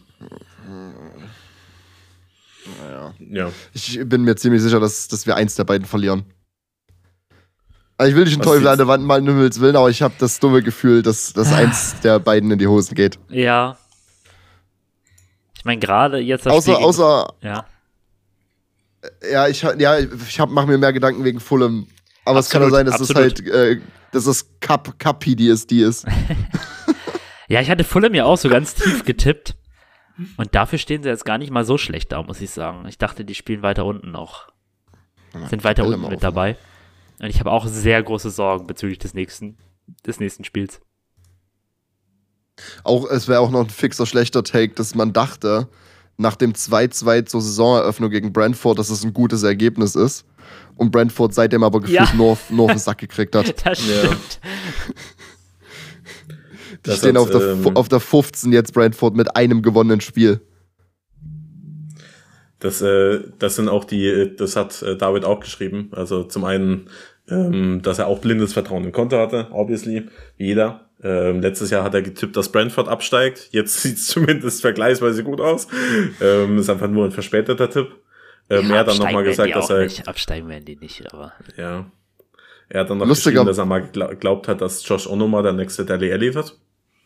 Naja. Ja. Ich bin mir ziemlich sicher, dass wir eins der beiden verlieren. Also ich will nicht einen Teufel an der Wand malen, um Himmels Willen, aber ich habe das dumme Gefühl, dass eins der beiden in die Hosen geht. Ja. Ich meine, gerade jetzt... Außer ja. Ja, ich mache mir mehr Gedanken wegen Fulham. Aber es kann ja sein, dass es halt, dass das Cup-PD ist, die ist. Ja, ich hatte Fulham ja auch so ganz tief getippt. Und dafür stehen sie jetzt gar nicht mal so schlecht da, muss ich sagen. Ich dachte, die spielen weiter unten noch. Sind weiter unten mit dabei. Und ich habe auch sehr große Sorgen bezüglich des nächsten Spiels. Auch, es wäre auch noch ein fixer schlechter Take, dass man dachte, nach dem 2-2 zur Saisoneröffnung gegen Brentford, dass es ein gutes Ergebnis ist. Und Brentford seitdem aber gefühlt nur auf den Sack gekriegt hat. Das stimmt. Die stehen auf der 15 jetzt Brentford mit einem gewonnenen Spiel. Das sind auch das hat David auch geschrieben. Also zum einen, dass er auch blindes Vertrauen in Konter hatte, obviously, wie jeder. Letztes Jahr hat er getippt, dass Brentford absteigt. Jetzt sieht es zumindest vergleichsweise gut aus. Ist einfach nur ein verspäteter Tipp. Er hat dann nochmal gesagt, dass er... Absteigen werden die nicht, aber... Ja. Er hat dann noch geschrieben, dass er mal geglaubt hat, dass Josh Onomah der nächste Dele Alli wird.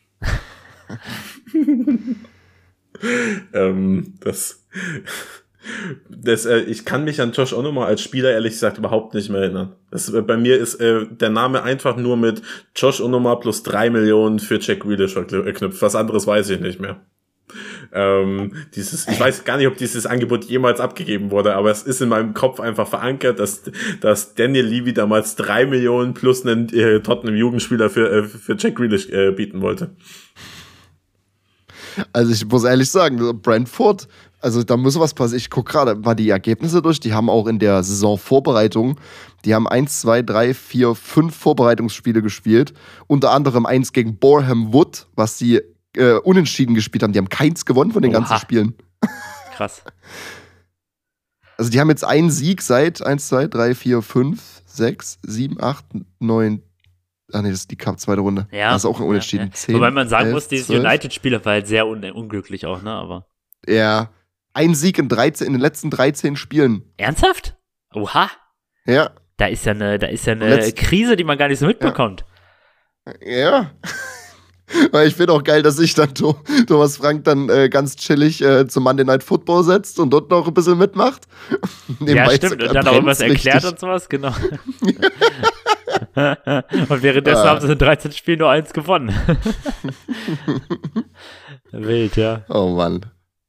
Ich kann mich an Josh Onomah als Spieler ehrlich gesagt überhaupt nicht mehr erinnern. Bei mir ist der Name einfach nur mit Josh Onomah plus 3 Millionen für Jack Grealish verknüpft. Was anderes weiß ich nicht mehr. Ich weiß gar nicht, ob dieses Angebot jemals abgegeben wurde, aber es ist in meinem Kopf einfach verankert, dass Daniel Levy damals 3 Millionen plus einen Tottenham-Jugendspieler für Jack Grealish bieten wollte. Also ich muss ehrlich sagen, Brentford, also da muss was passieren. Ich gucke gerade mal die Ergebnisse durch. Die haben auch in der Saisonvorbereitung, die haben 1, 2, 3, 4, 5 Vorbereitungsspiele gespielt. Unter anderem 1 gegen Boreham Wood, was sie unentschieden gespielt haben. Die haben keins gewonnen von den ganzen Spielen. Krass. Also die haben jetzt einen Sieg seit 1, 2, 3, 4, 5, 6, 7, 8, 9. Ah ne, das ist die Cup, zweite Runde. Ja. Das ist auch ein Unentschieden. Ja. 10, wobei man sagen 11, muss, dieses 12. United-Spieler war halt sehr unglücklich auch, ne? Aber ja. Ein Sieg in den letzten 13 Spielen. ernsthaft? Oha. Ja. Da ist ja eine Krise, die man gar nicht so mitbekommt. Ja. Weil ich finde auch geil, dass sich dann Thomas Frank dann ganz chillig zum Monday Night Football setzt und dort noch ein bisschen mitmacht. Ja, stimmt. Und dann auch irgendwas erklärt und sowas, genau. Und währenddessen haben sie in 13 Spielen nur 1 gewonnen. Wild, ja. Oh Mann.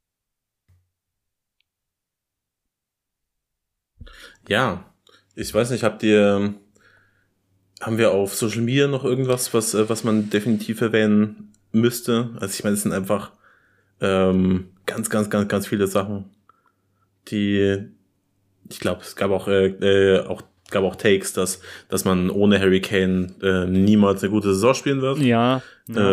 Ja, ich weiß nicht, haben wir auf Social Media noch irgendwas, was man definitiv erwähnen müsste? Also ich meine, es sind einfach ganz, ganz, ganz, ganz viele Sachen, die, ich glaube, es gab auch Takes, dass man ohne Harry Kane niemals eine gute Saison spielen wird. Ja.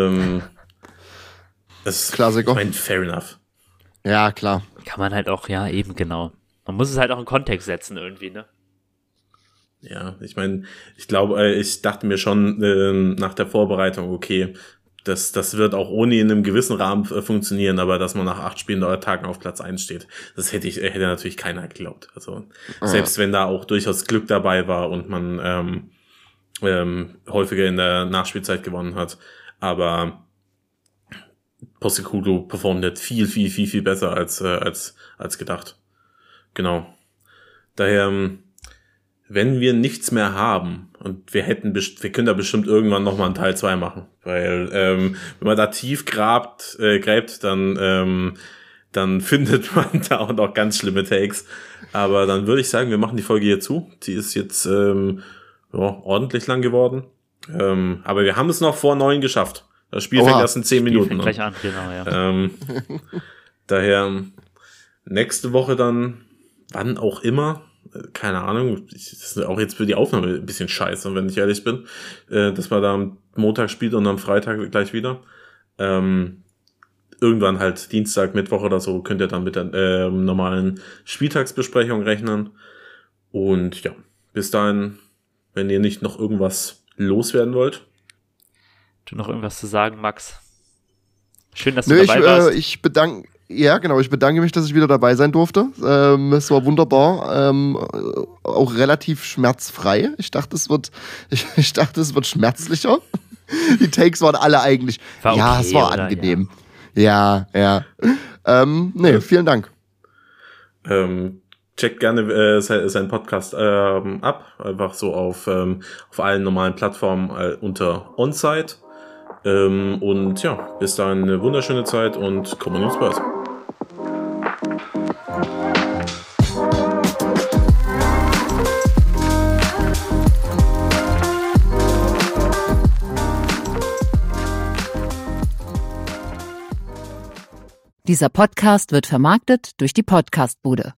Das Klassiker. Ich meine, fair enough. Ja, klar. Kann man halt auch, ja, eben genau. Man muss es halt auch in Kontext setzen irgendwie, ne? Ja, ich meine, ich glaube, ich dachte mir schon nach der Vorbereitung, okay, das wird auch ohne in einem gewissen Rahmen funktionieren, aber dass man nach 8 Spielen oder Tagen auf Platz 1 steht, das hätte natürlich keiner geglaubt. Also selbst wenn da auch durchaus Glück dabei war und man häufiger in der Nachspielzeit gewonnen hat, aber Postecoglou performt jetzt viel, viel, viel, viel besser als gedacht. Genau. Daher, wenn wir nichts mehr haben und wir können da bestimmt irgendwann nochmal einen Teil 2 machen, weil wenn man da tief gräbt, dann findet man da auch noch ganz schlimme Takes. Aber dann würde ich sagen, wir machen die Folge hier zu. Die ist jetzt ordentlich lang geworden. Aber wir haben es noch vor 9 geschafft. Das Spiel fängt erst in 10 Minuten an. Gleich an, genau, ja. Daher nächste Woche dann, wann auch immer, keine Ahnung, das ist auch jetzt für die Aufnahme ein bisschen scheiße, wenn ich ehrlich bin, dass man da am Montag spielt und am Freitag gleich wieder. Irgendwann halt Dienstag, Mittwoch oder so könnt ihr dann mit der normalen Spieltagsbesprechung rechnen. Und ja, bis dahin, wenn ihr nicht noch irgendwas loswerden wollt. Du noch irgendwas zu sagen, Max? Schön, dass du dabei warst. Ich bedanke mich, dass ich wieder dabei sein durfte. Es war wunderbar. Auch relativ schmerzfrei. Ich dachte, es wird schmerzlicher. Die Takes waren alle eigentlich. Okay, es war angenehm. Ja. Vielen Dank. Checkt gerne seinen Podcast ab. Einfach so auf allen normalen Plattformen unter Onsite. Und ja, bis dahin eine wunderschöne Zeit und Come on Spurs. Dieser Podcast wird vermarktet durch die Podcastbude.